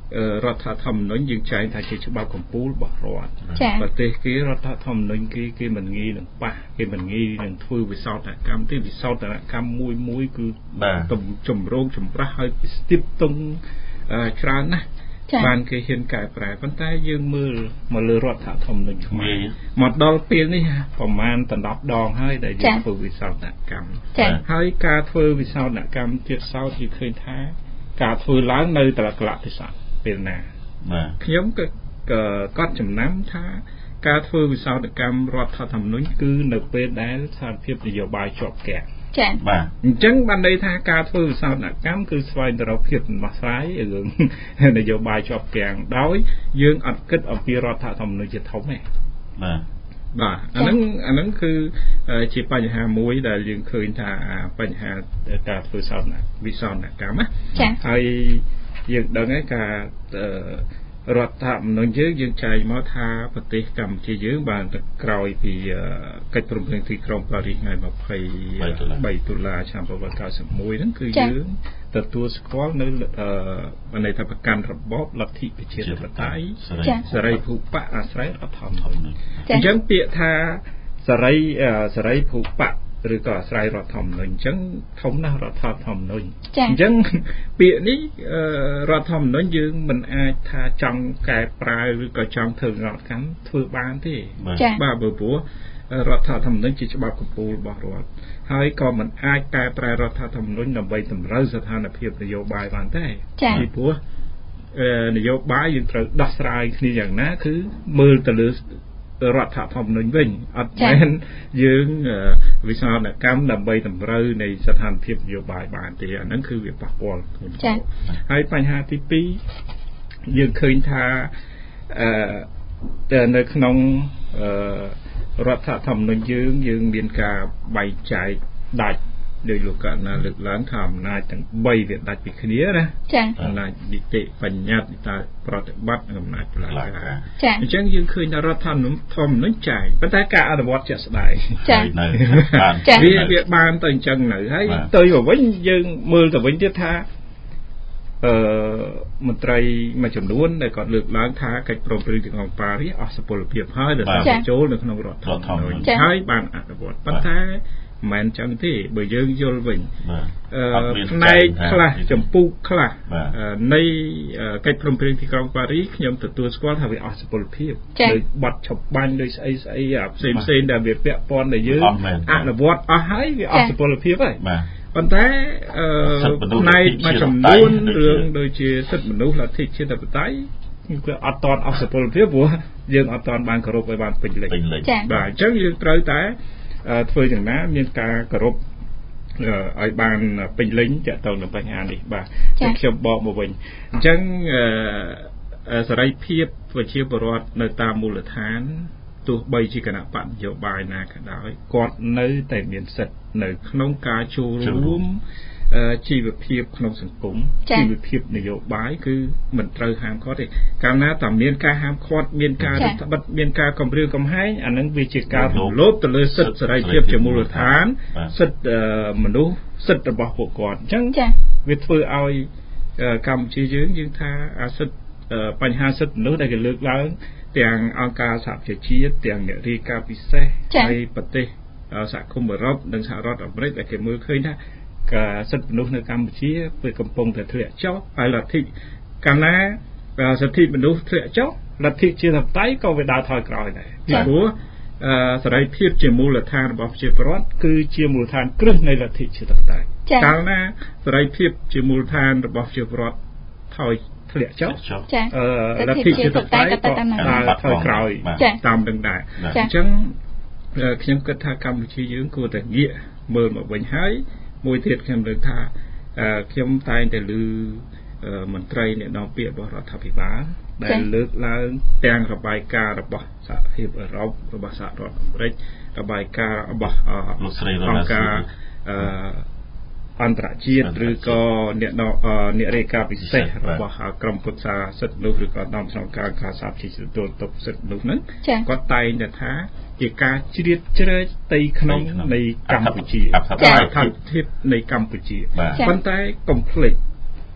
S5: រដ្ឋធម្មនុញ្ញយើងចែងថាជាច្បាប់កម្ពុជារបស់រដ្ឋប្រទេសគេរដ្ឋធម្មនុញ្ញគេគេមិនងាយនឹងប៉ះគេមិនងាយនឹងធ្វើវិសោធនកម្មទេវិសោធនកម្មមួយមួយគឺចម្រោងចម្រាស់ឲ្យស្ទាបតុងច្រើនណាស់បានគេហ៊ានកែប្រែប៉ុន្តែយើងមើលមកលើរដ្ឋធម្មនុញ្ញខ្មែរមកដល់ពេលនេះប្រមាណដប់ដងហើយដែលយើងធ្វើវិសោធនកម្មហើយការធ្វើវិសោធនកម្មទៀតសោតយើងឃើញថាការធ្វើឡើងនៅតលកលៈទេសៈពេលណាបាទខ្ញុំក៏កត់ចំណាំថាការធ្វើវិសោធនកម្មរដ្ឋធម្មនុញ្ញគឺនៅពេលដែលស្ថានភាពនយោបាយជាប់គាំងចា៎បាទអញ្ចឹងបានន័យថាការធ្វើវិសោធនកម្មគឺស្វែងរកភាពដំណោះស្រាយរឿងនយោបាយជាប់គាំងដោយយើងអត់គិតអំពីរដ្ឋធម្មនុញ្ញជាធំទេបាទបាទអាហ្នឹងអាហ្នឹងគឺជាបញ្ហាមួយដែលយើងឃើញថាបញ្ហាការធ្វើសោធនវិសោធនកម្មណាហើយយើងដឹងហើយការរដ្ឋធម្មនុញ្ញយើងយើងចែកមកថាប្រទេសកម្ពុជាយើងបានក្រោយពីកិច្ចព្រមព្រៀងទីក្រុងប៉ារីសថ្ងៃម្ភៃបីតុលាឆ្នាំmột nghìn chín trăm chín mươi mốtហ្នឹងគឺយើងទទួលស្គាល់នៅអនៃថាប្រកាន់របបលទ្ធិប្រជាធិបតេយ្យសេរីភូប៉អាស្រ័យរដ្ឋធម្មនុញ្ញអញ្ចឹងពាក្យថាសេរីសេរីភូប៉ឬក៏អាស្រ័យរដ្ឋធម្មនុញ្ញអញ្ចឹងធំណាស់រដ្ឋធម្មនុញ្ញអញ្ចឹងពាក្យនេះរដ្ឋធម្មនុញ្ញយើងមិនអាចថាចង់កែប្រែឬក៏ចង់ធ្វើរដ្ឋកម្មធ្វើបានទេបាទព្រោះរដ្ឋធម្មនុញ្ញជាច្បាប់កម្ពុជារបស់រដ្ឋហើយក៏មិនអាចកែប្រែរដ្ឋធម្មនុញ្ញដើម្បីតម្រូវស្ថានភាពនយោបាយបានទេពីព្រោះនយោបាយយើងត្រូវដោះស្រាយគ្នាយ៉ាងណាគឺមើលទៅលើរដ្ឋធម្មនុញ្ញវិញអត់មែនយើងវិសោធនកម្មដើម្បីតម្រូវនៃស្ថានភាពនយោបាយបានទេអាហ្នឹងគឺវាប៉ះពាល់ចា៎ហើយបញ្ហាទីពីរយើងឃើញថាអឺនៅក្នុងរដ្ឋធម្មនុញ្ញយើងយើងមានការបែងចែកដាច់ដោយលោកកណាលើកឡើងថាអំណាចទាំងបីវាដាច់ពីគ្នាណាចា៎អំណាចនីតិបញ្ញត្តិតែប្រតិបត្តិនិងអំណាចតុលាការអញ្ចឹងយើងឃើញថារដ្ឋធម្មនុញ្ញចែកប៉ុន្តែការអនុវត្តជាក់ស្ដែងចា៎វាវាបានទៅអញ្ចឹងនៅហើយទៅវិញយើងមើលទៅវិញទៀតថាអឺមន្ត្រីមួយចំនួនដែលគាត់លើកឡើងថាកិច្ចព្រមព្រៀងទីក្រុងប៉ារីសអស់សុពលភាពហើយដែលបានចូលនៅក្នុងរដ្ឋធម្មនុញ្ញហើយបានអនុវត្តប៉ុន្តែមិនចឹងទេបើយើងយល់វិញអឺផ្នែកខ្លះចម្ពោះខ្លះនៃកិច្ចព្រមព្រៀងទីក្រុងប៉ារីសខ្ញុំទទួលស្គាល់ថាវាអស់សុពលភាពដោយបទឆបាញ់ដោយស្អីស្អីផ្សេងផ្សេងដែលវាពាក់ព័ន្ធដែលយើងអនុវត្តអស់ហើយវាអស់សុពលភាពហើយប៉ុន្តែអឺផ្នែកមួយចំនួនរឿងដូចជាសិទ្ធិមនុស្សលទ្ធិជាតិបតៃគឺអត់តន់អស់សុពលភាពព្រោះយើងអត់តន់បានគោរពឲ្យបានពេញលេញបាទអញ្ចឹងយើងត្រូវតែធ្វើយ៉ាងណាមានការគោរពឲ្យបានពេញលេញទាក់ទងនឹងបញ្ហានេះបាទខ្ញុំបកមកវិញអញ្ចឹងសេរីភាពប្រជាពលរដ្ឋនៅតាមមូលដ្ឋានទោះបីជាគណៈបកនយោបាយណាក៏ដោយគាត់នៅតែមានសិទ្ធិនៅក្នុងការចូលរួមជីវភាពក្នុងសង្គមជីវភាពនយោបាយគឺមិនត្រូវហាមឃាត់ទេកាលណាតែមានការហាមឃាត់មានការរដ្ឋបិទមានការគំរាមកំហែងអានឹងវាជាការរំលោភទៅលើសិទ្ធិសេរីភាពជាមូលដ្ឋានសិទ្ធិមនុស្សសិទ្ធិរបស់ពួកគាត់អញ្ចឹងវាធ្វើឲ្យកម្ពុជាយើងយើងថាអាសិទ្ធិបញ្ហាសិទ្ធិមនុស្សដែលគេលើកឡើងទាំងអង្គការសហប្រជាជាតិទាំងអ្នករាយការណ៍ពិសេសហើយប្រទេសសហគមន៍អឺរ៉ុបនិងសហរដ្ឋអាមេរិកដែលគេមើលឃើញថាការសិទ្ធិមនុស្សនៅកម្ពុជាវាកំពុងតែធ្លាក់ចុះហើយលទ្ធិកាលណាសិទ្ធិមនុស្សធ្លាក់ចុះលទ្ធិជាធិបតេយ្យក៏វាដើរថយក្រោយដែរពីព្រោះសេរីភាពជាមូលដ្ឋានរបស់ប្រជាពលរដ្ឋគឺជាមូលដ្ឋានគ្រឹះនៃលទ្ធិជាធិបតេយ្យកាលណាសេរីភាពជាមូលដ្ឋានរបស់ប្រជាពលរដ្ឋថយធ្លាក់ចុះលទ្ធិជាធិបតេយ្យក៏ដើរថយក្រោយតាមនឹងដែរអញ្ចឹងខ្ញុំគិតថាកម្ពុជាយើងគួរតែងាកមើលមកវិញហើយមួយទៀតខ្ញុំលើកថាខ្ញុំតែងតែឮមន្ត្រីអ្នកនាំពាក្យរបស់រដ្ឋាភិបាលដែលលើកឡើងទាំងរបាយការណ៍របស់សហភាពអឺរ៉ុបរបស់សហរដ្ឋអាមេរិករបាយការណ៍របស់អង្គការអន្តរជាតិឬក៏អ្នកអ្នករាយការណ៍ពិសេសរបស់ក្រមប្រឹក្សាសិទ្ធិមនុស្សឬក៏ដំណើរការការសហជីវទទួលទុកសិទ្ធិមនុស្សហ្នឹងគាត់តែងតែថាជាការជ្រៀតជ្រែកផ្ទៃក្នុងនៃកម្ពុជាអធិបតេយ្យនៃកម្ពុជាប៉ុន្តែកុំភ្លេច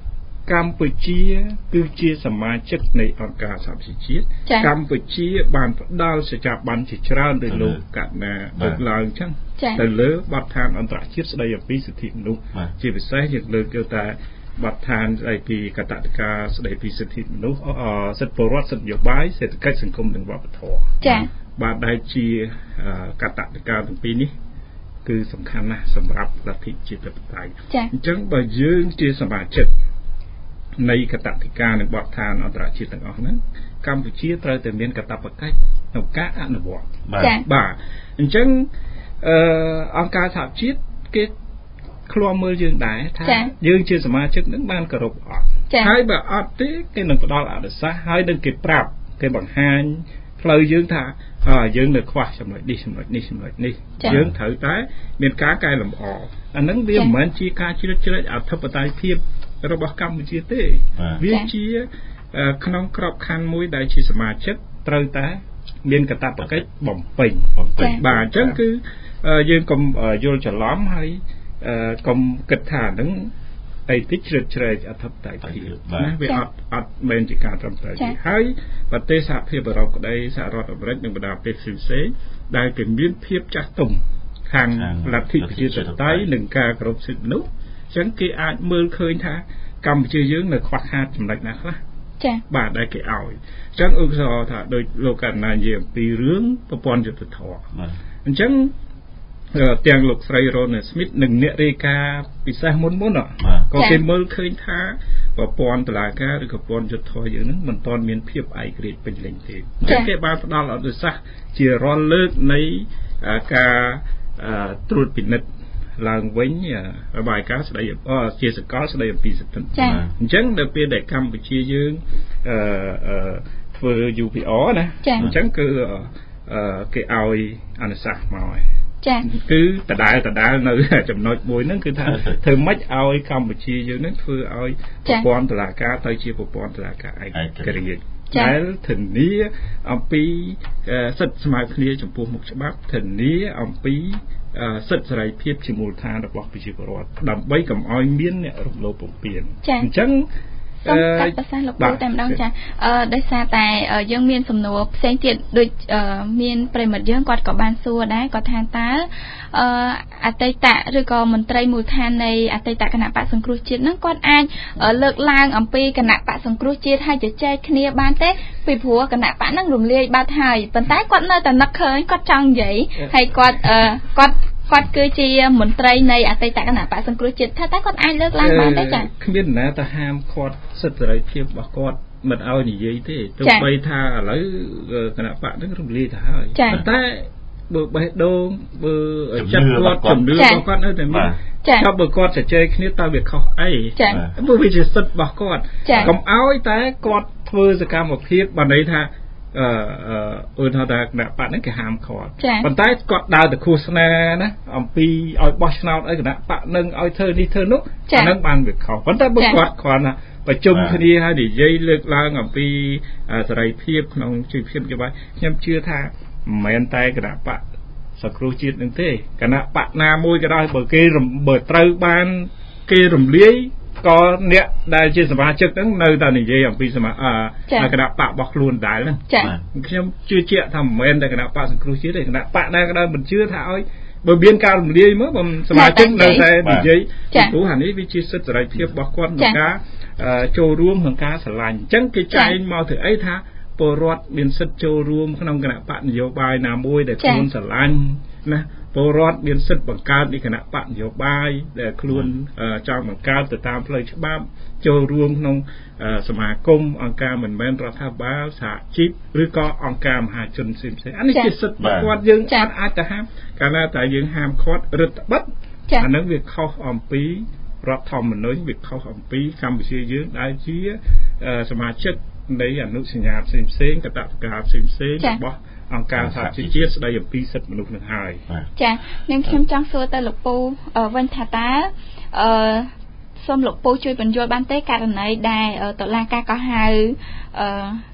S5: កម្ពុជាគឺជាសមាជិកនៃអង្គការសហប្រជាជាតិកម្ពុជាបានផ្ដល់សេចក្ដីបានជាច្រើនដោយលោកកណាលើកឡើងចឹងទៅលើបទដ្ឋានអន្តរជាតិស្ដីអំពីសិទ្ធិមនុស្សជាពិសេសយើងលើកយកតែបទដ្ឋានស្ដីពីកតតិកាស្ដីពីសិទ្ធិមនុស្សសិទ្ធិពលរដ្ឋសិទ្ធិនយោបាយសេដ្ឋកិច្ចសង្គមនិងវប្បធម៌ចា៎បាទដែលជាកតតិកាទាំងពីរនេះគឺសំខាន់ណាស់សម្រាប់លទ្ធិជាតិបតៃអញ្ចឹងបើយើងជាសមាជិកនៃកតតិកានិងបទដ្ឋានអន្តរជាតិទាំងអស់ហ្នឹងកម្ពុជាត្រូវតែមានកាតព្វកិច្ចក្នុងការអនុវត្តបាទអញ្ចឹងអឺអង្គការសហជាតិគេឃ្លាំមើលយើងដែរថាយើងជាសមាជិកនឹងបានគោរពអត់ហើយបើអត់ទេគេនឹងផ្ដល់អនុសាសន៍ហើយនឹងគេប្រាប់គេបង្ហាញផ្លូវយើងថាយើងនៅខ្វះចំណុចនេះចំណុចនេះចំណុចនេះយើងត្រូវតែមានការកែលម្អអានឹងវាមិនមែនជាការជ្រៀតជ្រែកអធិបតេយ្យភាពរបស់កម្ពុជាទេវាជាក្នុងក្របខ័ណ្ឌមួយដែលជាសមាជិកត្រូវតែមានកាតព្វកិច្ចបំពេញបាទអញ្ចឹងគឺយើងកុំយល់ច្រឡំហើយកុំគិតថាហ្នឹងអីតិចជ្រៀតជ្រែកអធិបតេយ្យភាពណាវាអត់អត់មែនជាការត្រឹមត្រូវទេហើយប្រទេសសហភាពអឺរ៉ុបក្តីសហរដ្ឋអាមេរិកនិងបណ្ដាប្រទេសផ្សេងៗដែលគេមានភាពចាស់ទុំខាងលទ្ធិប្រជាធិបតេយ្យនិងការគោរពសិទ្ធិមនុស្សអញ្ចឹងគេអាចមើលឃើញថាកម្ពុជាយើងនៅខ្វះខាតចំណុចណាខ្លះចា៎បាទដែលគេឲ្យអញ្ចឹងឧទាហរណ៍ថាដូចលោកកណ្ណានិយាយអំពីរឿងប្រព័ន្ធយុត្តិធម៌អញ្ចឹងទាំងលោកស្រីរ៉ូណាស្មីតនិងអ្នករាយការណ៍ពិសេសមុនមុនក៏គេមើលឃើញថាប្រព័ន្ធតុលាការឬក៏ប្រព័ន្ធយុត្តិធម៌យើងនឹងមិនទាន់មានភាពឯករាជ្យពេញលេញទេគេបានផ្ដល់អនុសាសន៍ជារាល់លើកនៃការត្រួតពិនិត្យឡើងវិញរបាយការណ៍ស្ដីជាសកលស្ដីអំពីសិទ្ធិអញ្ចឹងនៅពេលដែលកម្ពុជាយើងធ្វើ ยู พี អារ ណាអញ្ចឹងគឺគេឲ្យអនុសាសន៍មកហើយចាគឺដដែលដដែលនៅចំណុចមួយហ្នឹងគឺថាធ្វើម៉េចឲ្យកម្ពុជាយើងនឹងធ្វើឲ្យប្រព័ន្ធតុលាការទៅជាប្រព័ន្ធតុលាការឯករាជ្យដែលធានាអំពីសិទ្ធិស្មើគ្នាចំពោះមុខច្បាប់ធានាអំពីសិទ្ធិសេរីភាពជាមូលដ្ឋានរបស់ប្រជាពលរដ្ឋដើម្បីកុំឲ្យមានអ្នករំលោភបំពានអញ្ចឹងសូមកាត់ប្រសាសន៍លោកគ្រូតែម្ដងចាអឺដោយសារតែយើងមានសំណួរផ្សេងទៀតដូចមានប្រិមិត្តយើងគាត់ក៏បានសួរដែរគាត់ថាតើអឺអតីតឬក៏មន្ត្រីមូលដ្ឋាននៃអតីតគណៈបក្សសង្គ្រោះជាតិហ្នឹងគាត់អាចលើកឡើងអំពីគណៈបក្សសង្គ្រោះជាតិហើយជជែកគ្នាបានទេពីព្រោះគណៈបក្សហ្នឹងរំលាយបាត់ហើយប៉ុន្តែគាត់នៅតែនឹកឃើញគាត់ចង់និយាយហើយគាត់គាត់គាត់គឺជាមន្ត្រីនៃអតីតគណៈបក្សសង្គ្រោះជាតិថាតើគាត់អាចលើកឡើងបានទេចា៎គ្មានណាទៅហាមគាត់សិទ្ធិសេរីភាពរបស់គាត់មិនឲ្យនិយាយទេទោះបីថាឥឡូវគណៈបក្សហ្នឹងរំលាយទៅហើយប៉ុន្តែបើបេះដូងបើចិត្តគាត់ជំនឿរបស់គាត់នៅតែមានចាប់បើគាត់ជជែកគ្នាតើវាខុសអីព្រោះវាជាសិទ្ធិរបស់គាត់កុំឲ្យតែគាត់ធ្វើសកម្មភាពបើន័យថាអឺអឺថាគណៈបកហ្នឹងគេហាមគាត់ប៉ុន្តែគាត់ដើរទៅឃោសនាណាអំពីឲ្យបោះឆ្នោតឲ្យគណៈបកនឹងឲ្យធ្វើនេះធ្វើនោះអាហ្នឹងបានវាខុសប៉ុន្តែបើគាត់គ្រាន់តែប្រជុំគ្នាហើយនិយាយលើកឡើងអំពីសេរីភាពក្នុងជីវភាពនយោបាយខ្ញុំជឿថាមិនមែនតែគណៈបកសង្គ្រោះជាតិនឹងទេគណៈបកណាមួយក៏ដោយបើគេបើត្រូវបានគេរំលាយក៏អ្នកដែលជាសមាជិកហ្នឹងនៅតែនិយាយអំពីសមាគណៈបករបស់ខ្លួនដែរហ្នឹងខ្ញុំជឿជាក់ថាមិនមែនតែគណៈបកសង្គ្រោះជាតិទេគណៈបកណាក៏ដោយមិនជឿថាឲ្យបើមានការរំលាយមកបើសមាជិកនៅតែនិយាយព្រោះអានេះវាជាសិទ្ធិសេរីភាពរបស់គាត់ក្នុងការចូលរួមក្នុងការស្រឡាញ់អញ្ចឹងគេចែងមកធ្វើអីថាពលរដ្ឋមានសិទ្ធិចូលរួមក្នុងគណៈបកនយោបាយណាមួយដែលខ្លួនស្រឡាញ់ណាពលរដ្ឋមានសិទ្ធិបង្កើតនៃគណៈបកនយោបាយដែលខ្លួនចង់បង្កើតទៅតាមផ្លូវច្បាប់ចូលរួមក្នុងសមាគមអង្គការមិនមែនរដ្ឋាភិបាលសហជីពឬក៏អង្គការមហាជនផ្សេងៗអានេះជាសិទ្ធិរបស់គាត់យើងអាចអាចទៅហាមកាលណាតែយើងហាមគាត់រឹតបន្តឹងអានឹងវាខុសអំពីរដ្ឋធម្មនុញ្ញវាខុសអំពីកម្ពុជាយើងដែលជាសមាជិកនៃអនុសញ្ញាផ្សេងផ្សេងកតបការផ្សេងផ្សេងរបស់អង្គការសហជីវជាតិស្ដីអំពីសិទ្ធិមនុស្សនឹងហើយចាខ្ញុំខ្ញុំចង់សួរទៅលោកពូវិញថាតើអឺសូមលោកពូជួយបញ្យល់បានទេករណីដែលតុលាការក៏ហៅ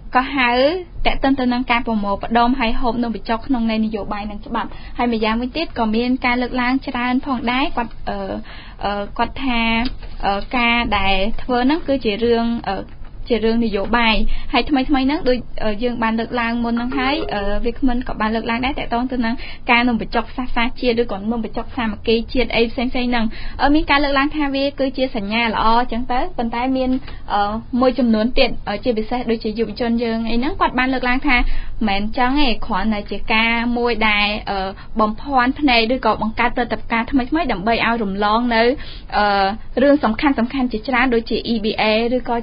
S3: ក៏ហៅតេតិនទៅនឹងការប្រមូលផ្ដុំហើយហូបនំបញ្ចុកក្នុងនៃនយោបាយនិងច្បាប់ហើយម្យ៉ាងវិញទៀតក៏មានការលើកឡើងច្រើនផងដែរគាត់អឺគាត់ថាការដែលធ្វើហ្នឹងគឺជារឿងជារឿងនយោបាយហើយថ្មីថ្មីហ្នឹងដូចយើងបានលើកឡើងមុនហ្នឹងហើយវាគ្មិនក៏បានលើកឡើងដែរតកតងទៅនឹងការនំបញ្ចុកសាសនាជាតិឬក៏នំបញ្ចុកសាមគ្គីជាតិអីផ្សេងៗហ្នឹងមានការលើកឡើងថាវាគឺជាសញ្ញាល្អអញ្ចឹងទៅប៉ុន្តែមានមួយចំនួនទៀតជាពិសេសដូចជាយុវជនយើងអីហ្នឹងគាត់បានលើកឡើងថាមិនមែនចឹងទេគ្រាន់តែជាការមួយដែលបំភាន់ភ្នែកឬក៏បង្កើតព្រឹត្តិការណ៍ថ្មីថ្មីដើម្បីឲ្យរំលងនៅរឿងសំខាន់សំខាន់ជាច្រើនដូចជា E B A ឬក៏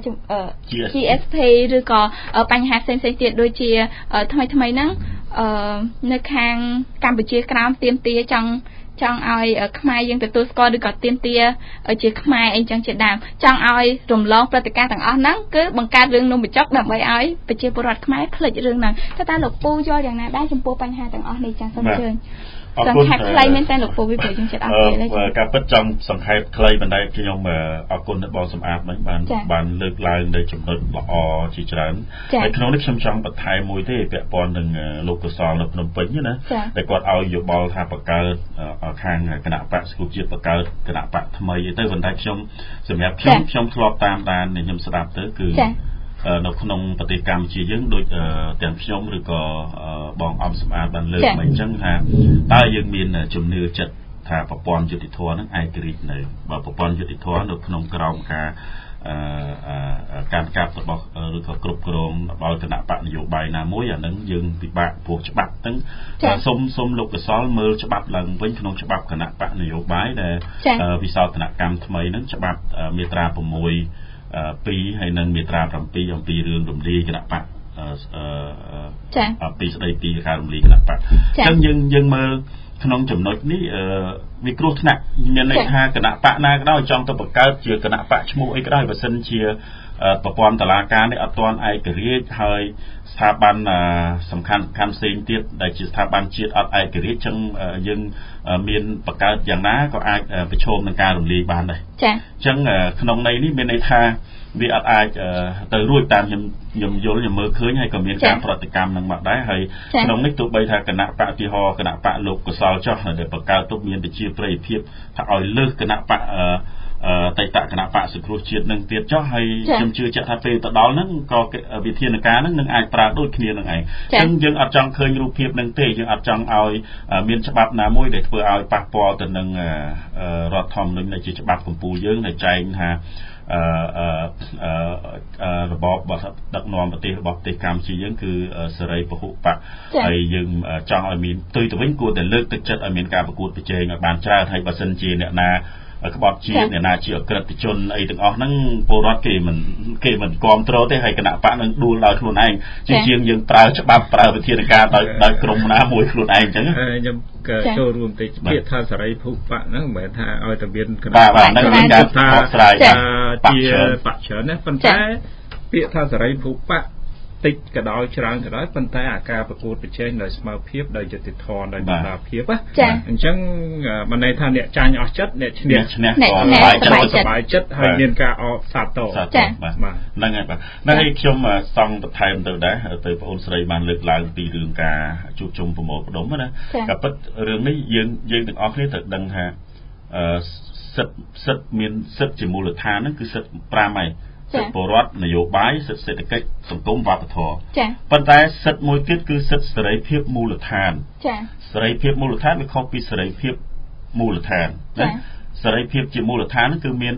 S3: G S P ឬក៏បញ្ហាផ្សេងៗទៀតដូចជាថ្មីថ្មីហ្នឹងនៅខាងកម្ពុជាក្រោមទាមទារចង់ចង់ឲ្យខ្មែរយើងទទួលស្គាល់ឬក៏ទាមទារជាខ្មែរអីចឹងជាដើមចង់ឲ្យរំលងព្រឹត្តិការណ៍ទាំងអស់ហ្នឹងគឺបង្កើតរឿងនំបញ្ចុកដើម្បីឲ្យប្រជាពលរដ្ឋខ្មែរភ្លេចរឿងហ្នឹងតើតើលោកពូយល់យ៉ាងណាដែរចំពោះបញ្ហាទាំងអស់នេះចា៎សូមអញ្ជើញសង្ខេបខ្លីមែនតើលោកពូវិព្រោះយើងចិត្តអត់ទេ
S4: ការពិតចង់សង្ខេបខ្លីបណ្ដៃខ្ញុំអរគុណដល់បងសំអាតមិញបានបានលើកឡើងនៅចំណុចល្អជាច្រើនហើយក្នុងនេះខ្ញុំចង់បន្ថែមមួយទេពាក់ព័ន្ធនឹងលោកកសលនៅភ្នំពេញណាដែលគាត់ឲ្យយោបល់ថាបង្កើតខាងគណៈបកសង្គ្រោះជាតិបង្កើតគណៈបកថ្មីទៅប៉ុន្តែខ្ញុំសម្រាប់ខ្ញុំខ្ញុំធ្លាប់តាមដានខ្ញុំស្ដាប់ទៅគឺនៅក្នុងប្រទេសកម្ពុជាយើងដូចទាំងខ្ញុំឬក៏បងអំសម្អាតបានលើកមកអញ្ចឹងថាតើយើងមានជំនឿចិត្តថាប្រព័ន្ធយុតិធម៌ហ្នឹងឯករាជ្យនៅបើប្រព័ន្ធយុតិធម៌នៅក្នុងក្រោមការការកាប់របស់ឬក៏គ្រប់គ្រងដល់គណៈបកនយោបាយណាមួយអានឹងយើងពិបាកព្រោះច្បាប់ហ្នឹងសូមសូមលោកកសលមើលច្បាប់ឡើងវិញក្នុងច្បាប់គណៈបកនយោបាយដែលវិសោធនកម្មថ្មីហ្នឹងច្បាប់មាត្រា6ពីរហើយនឹងមាត្រា7អំពីរឿងរំលាយគណៈបកចា៎ពីស្ដីពីការរំលាយគណៈបកអញ្ចឹងយើងយើងមើលក្នុងចំណុចនេះវាគ្រោះថ្នាក់មានន័យថាគណៈបកណាក៏ដោយចង់ទៅបង្កើតជាគណៈបកឈ្មោះអីក៏ដោយបើសិនជាប្រព័ន្ធតុលាការនេះអត់ទាន់ឯករាជ្យហើយស្ថាប័នសំខាន់សំខាន់ផ្សេងទៀតដែលជាស្ថាប័នជាតិអត់ឯករាជ្យចឹងយើងមានបង្កើតយ៉ាងណាក៏អាចប្រឈមនឹងការរំលាយបានដែរចា៎អញ្ចឹងក្នុងន័យនេះមានន័យថាវាអត់អាចទៅរួចតាមខ្ញុំខ្ញុំយល់ខ្ញុំមើលឃើញហើយក៏មានការប្រតិកម្មនឹងមកដែរហើយក្នុងនេះទោះបីថាគណៈបកទីហោគណៈបកលោកកសលចោះដែលបង្កើតទុកមានប្រជាប្រិយភាពថាឲ្យលើសគណៈបកតៃតគណៈបកសង្គ្រោះជាតិនឹងទៀតចុះហើយខ្ញុំជឿជាក់ថាពេលទៅដល់ហ្នឹងក៏វិធានការហ្នឹងនឹងអាចប្រើដូចគ្នានឹងឯងអញ្ចឹងយើងអត់ចង់ឃើញរូបភាពហ្នឹងទេយើងអត់ចង់ឲ្យមានច្បាប់ណាមួយដែលធ្វើឲ្យប៉ះពាល់ទៅនឹងរដ្ឋធម្មនុញ្ញដែលជាច្បាប់កម្ពុជាយើងដែលចែងថាអឺអឺរបបដឹកនាំប្រទេសរបស់ប្រទេសកម្ពុជាយើងគឺសេរីពហុបកហើយយើងចង់ឲ្យមានផ្ទុយទៅវិញគួរតែលើកទឹកចិត្តឲ្យមានការប្រកួតប្រជែងឲ្យបានច្រើនហើយបើសិនជាអ្នកណាក្បត់ជាតិអ្នកណាជាអក្រិតជនអីទាំងអស់ហ្នឹងពលរដ្ឋគេមិនគេមិនគ្រប់គ្រងទេហើយគណៈបកនឹងដួលដោយខ្លួនឯងជាជាងយើងប្រើច្បាប់ប្រើវិធានការដោយដោយក្រុមណាមួយខ្លួនឯងអញ្ចឹង
S5: ខ្ញុំក៏ចូលរួមទៅពាក្យថាសេរីភូបកហ្នឹងមិនមែនថាឲ្យតែមានគណៈ
S4: បកហ្នឹងមានការថាស្រ័យ
S5: ជាបកច្រើនណាប៉ុន្តែពាក្យថាសេរីភូបកតិចក៏ដោយច្រើនក៏ដោយប៉ុន្តែអាការប្រកួតប្រជែងដោយស្មារតីដោយយុត្តិធម៌ដោយបណ្ដាភាពអញ្ចឹងមិនន័យថាអ្នកចាញ់អស់ចិត្តអ្នកឈ្នះ
S4: ឈ្នះ
S5: ក៏សប្បាយចិត្តហើយមានការអបសាទរ
S4: ចា៎បាទហ្នឹងហើយបាទហ្នឹងហើយខ្ញុំសង្កបន្ថែមទៅដែរទៅបងអូនស្រីបានលើកឡើងពីរឿងការជួបជុំប្រមូលផ្ដុំណាក៏ពិតរឿងនេះយើងយើងទាំងអស់គ្នាត្រូវដឹងថាសិទ្ធិសិទ្ធិមានសិទ្ធិជាមូលដ្ឋានហ្នឹងគឺសិទ្ធិប្រាំហើយសិទ្ធិពលរដ្ឋនយោបាយសិទ្ធិសេដ្ឋកិច្ចសង្គមវប្បធម៌ចា៎ប៉ុន្តែសិទ្ធិមួយទៀតគឺសិទ្ធិសេរីភាពមូលដ្ឋានចា៎សេរីភាពមូលដ្ឋានវាខុសពីសេរីភាពមូលដ្ឋានណាសេរីភាពជាមូលដ្ឋានគឺមាន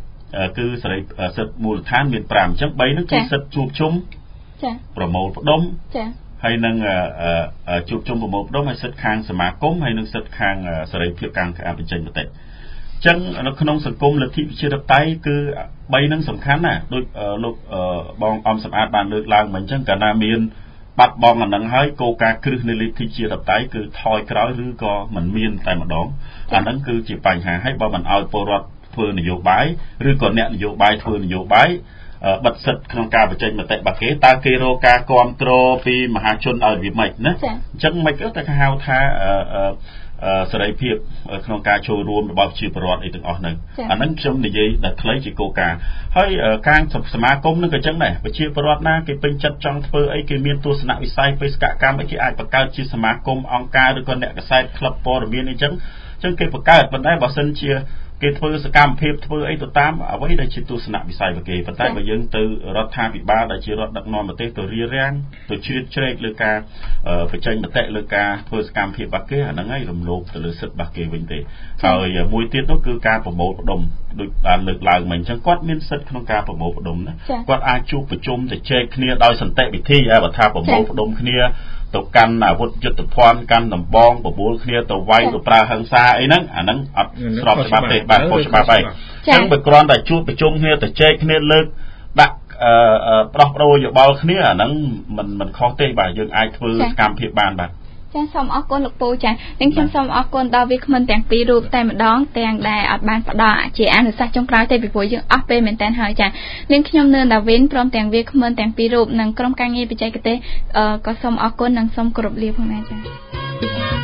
S4: 3គឺសេរីសិទ្ធិមូលដ្ឋានមាន5អញ្ចឹង3ហ្នឹងគឺសិទ្ធិជួបជុំចា៎ប្រមូលផ្ដុំចា៎ហើយនឹងជួបជុំប្រមូលផ្ដុំហើយសិទ្ធិខាងសមាគមហើយនឹងសិទ្ធិខាងសេរីភាពខាងការបញ្ចេញមតិចឹងនៅក្នុងសង្គមលទ្ធិប្រជាធិបតេយ្យគឺ3នឹងសំខាន់ណាស់ដូចលោកបងអំសម្អាតបានលើកឡើងមកអញ្ចឹងកាលណាមានបាត់បង់អានឹងហើយគោលការណ៍គ្រឹះនៃលទ្ធិប្រជាធិបតេយ្យគឺថយក្រោយឬក៏មិនមានតែម្ដងអានឹងគឺជាបញ្ហាហើយបើមិនឲ្យពលរដ្ឋធ្វើនយោបាយឬក៏អ្នកនយោបាយធ្វើនយោបាយបិទសិទ្ធិក្នុងការបញ្ចេញមតិរបស់គេតើគេរកការគ្រប់គ្រងពីមហាជនឲ្យវាម៉េចណាអញ្ចឹងមិនក៏តែហៅថាសេរីភាពក្នុងការចូលរួមរបស់ប្រជាពលរដ្ឋអីទាំងអស់ហ្នឹងអាហ្នឹងខ្ញុំនិយាយដល់ខ្លីជាគោលការណ៍ហើយខាងសមាគមនឹងក៏ចឹងដែរប្រជាពលរដ្ឋណាគេពេញចិត្តចង់ធ្វើអីគេមានទស្សនវិស័យបេសកកម្មអីគេអាចបង្កើតជាសមាគមអង្គការឬក៏អ្នកកសែតក្លឹបព័ត៌មានអីចឹងចឹងគេបង្កើតប៉ុន្តែបើសិនជាគេធ្វើសកម្មភាពធ្វើអីទៅតាមអ្វីដែលជាទស្សនវិស័យរបស់គេប៉ុន្តែបើយើងទៅរដ្ឋាភិបាលដែលជារដ្ឋដឹកនាំប្រទេសទៅរៀបរៀងទៅជ្រៀតជ្រែកលើការបញ្ចេញមតិលើការធ្វើសកម្មភាពរបស់គេអាហ្នឹងហើយរំលោភទៅលើសិទ្ធិរបស់គេវិញទេហើយមួយទៀតនោះគឺការប្រមូលផ្ដុំដូចបានលើកឡើងមិញអញ្ចឹងគាត់មានសិទ្ធិក្នុងការប្រមូលផ្ដុំណាគាត់អាចជួបប្រជុំទៅជែកគ្នាដោយសន្តិវិធីហើយបើថាប្រមូលផ្ដុំគ្នាទៅកាន់អាវុធយុទ្ធភ័ណ្ឌកាន់ដំបងបបួលគ្នាទៅវាយទៅប្រើហិង្សាអីហ្នឹងអាហ្នឹងអត់ស្របច្បាប់ទេបាទខុសច្បាប់ហើយអញ្ចឹងបើគ្រាន់តែជួបប្រជុំគ្នាទៅជែកគ្នាលើកដាក់អឺប្រោះប្រូរយោបល់គ្នាអាហ្នឹងមិនមិនខុសទេបាទយើងអាចធ្វើសកម្មភាពបានបាទ
S3: ចាសូមអរគុណលោកពូចានឹងខ្ញុំសូមអរគុណដល់វាគ្មិនទាំងពីររូបតែម្ដងទាំងដែលអត់បានផ្ដល់ជាអនុសាសន៍ចុងក្រោយទេពីព្រោះយើងអស់ពេលមែនតើហើយចានឹងខ្ញុំនឿនដាវីនព្រមទាំងវាគ្មិនទាំងពីររូបនិងក្រុមការងារបច្ចេកទេសក៏សូមអរគុណនិងសូមគោរពលាផងដែរចា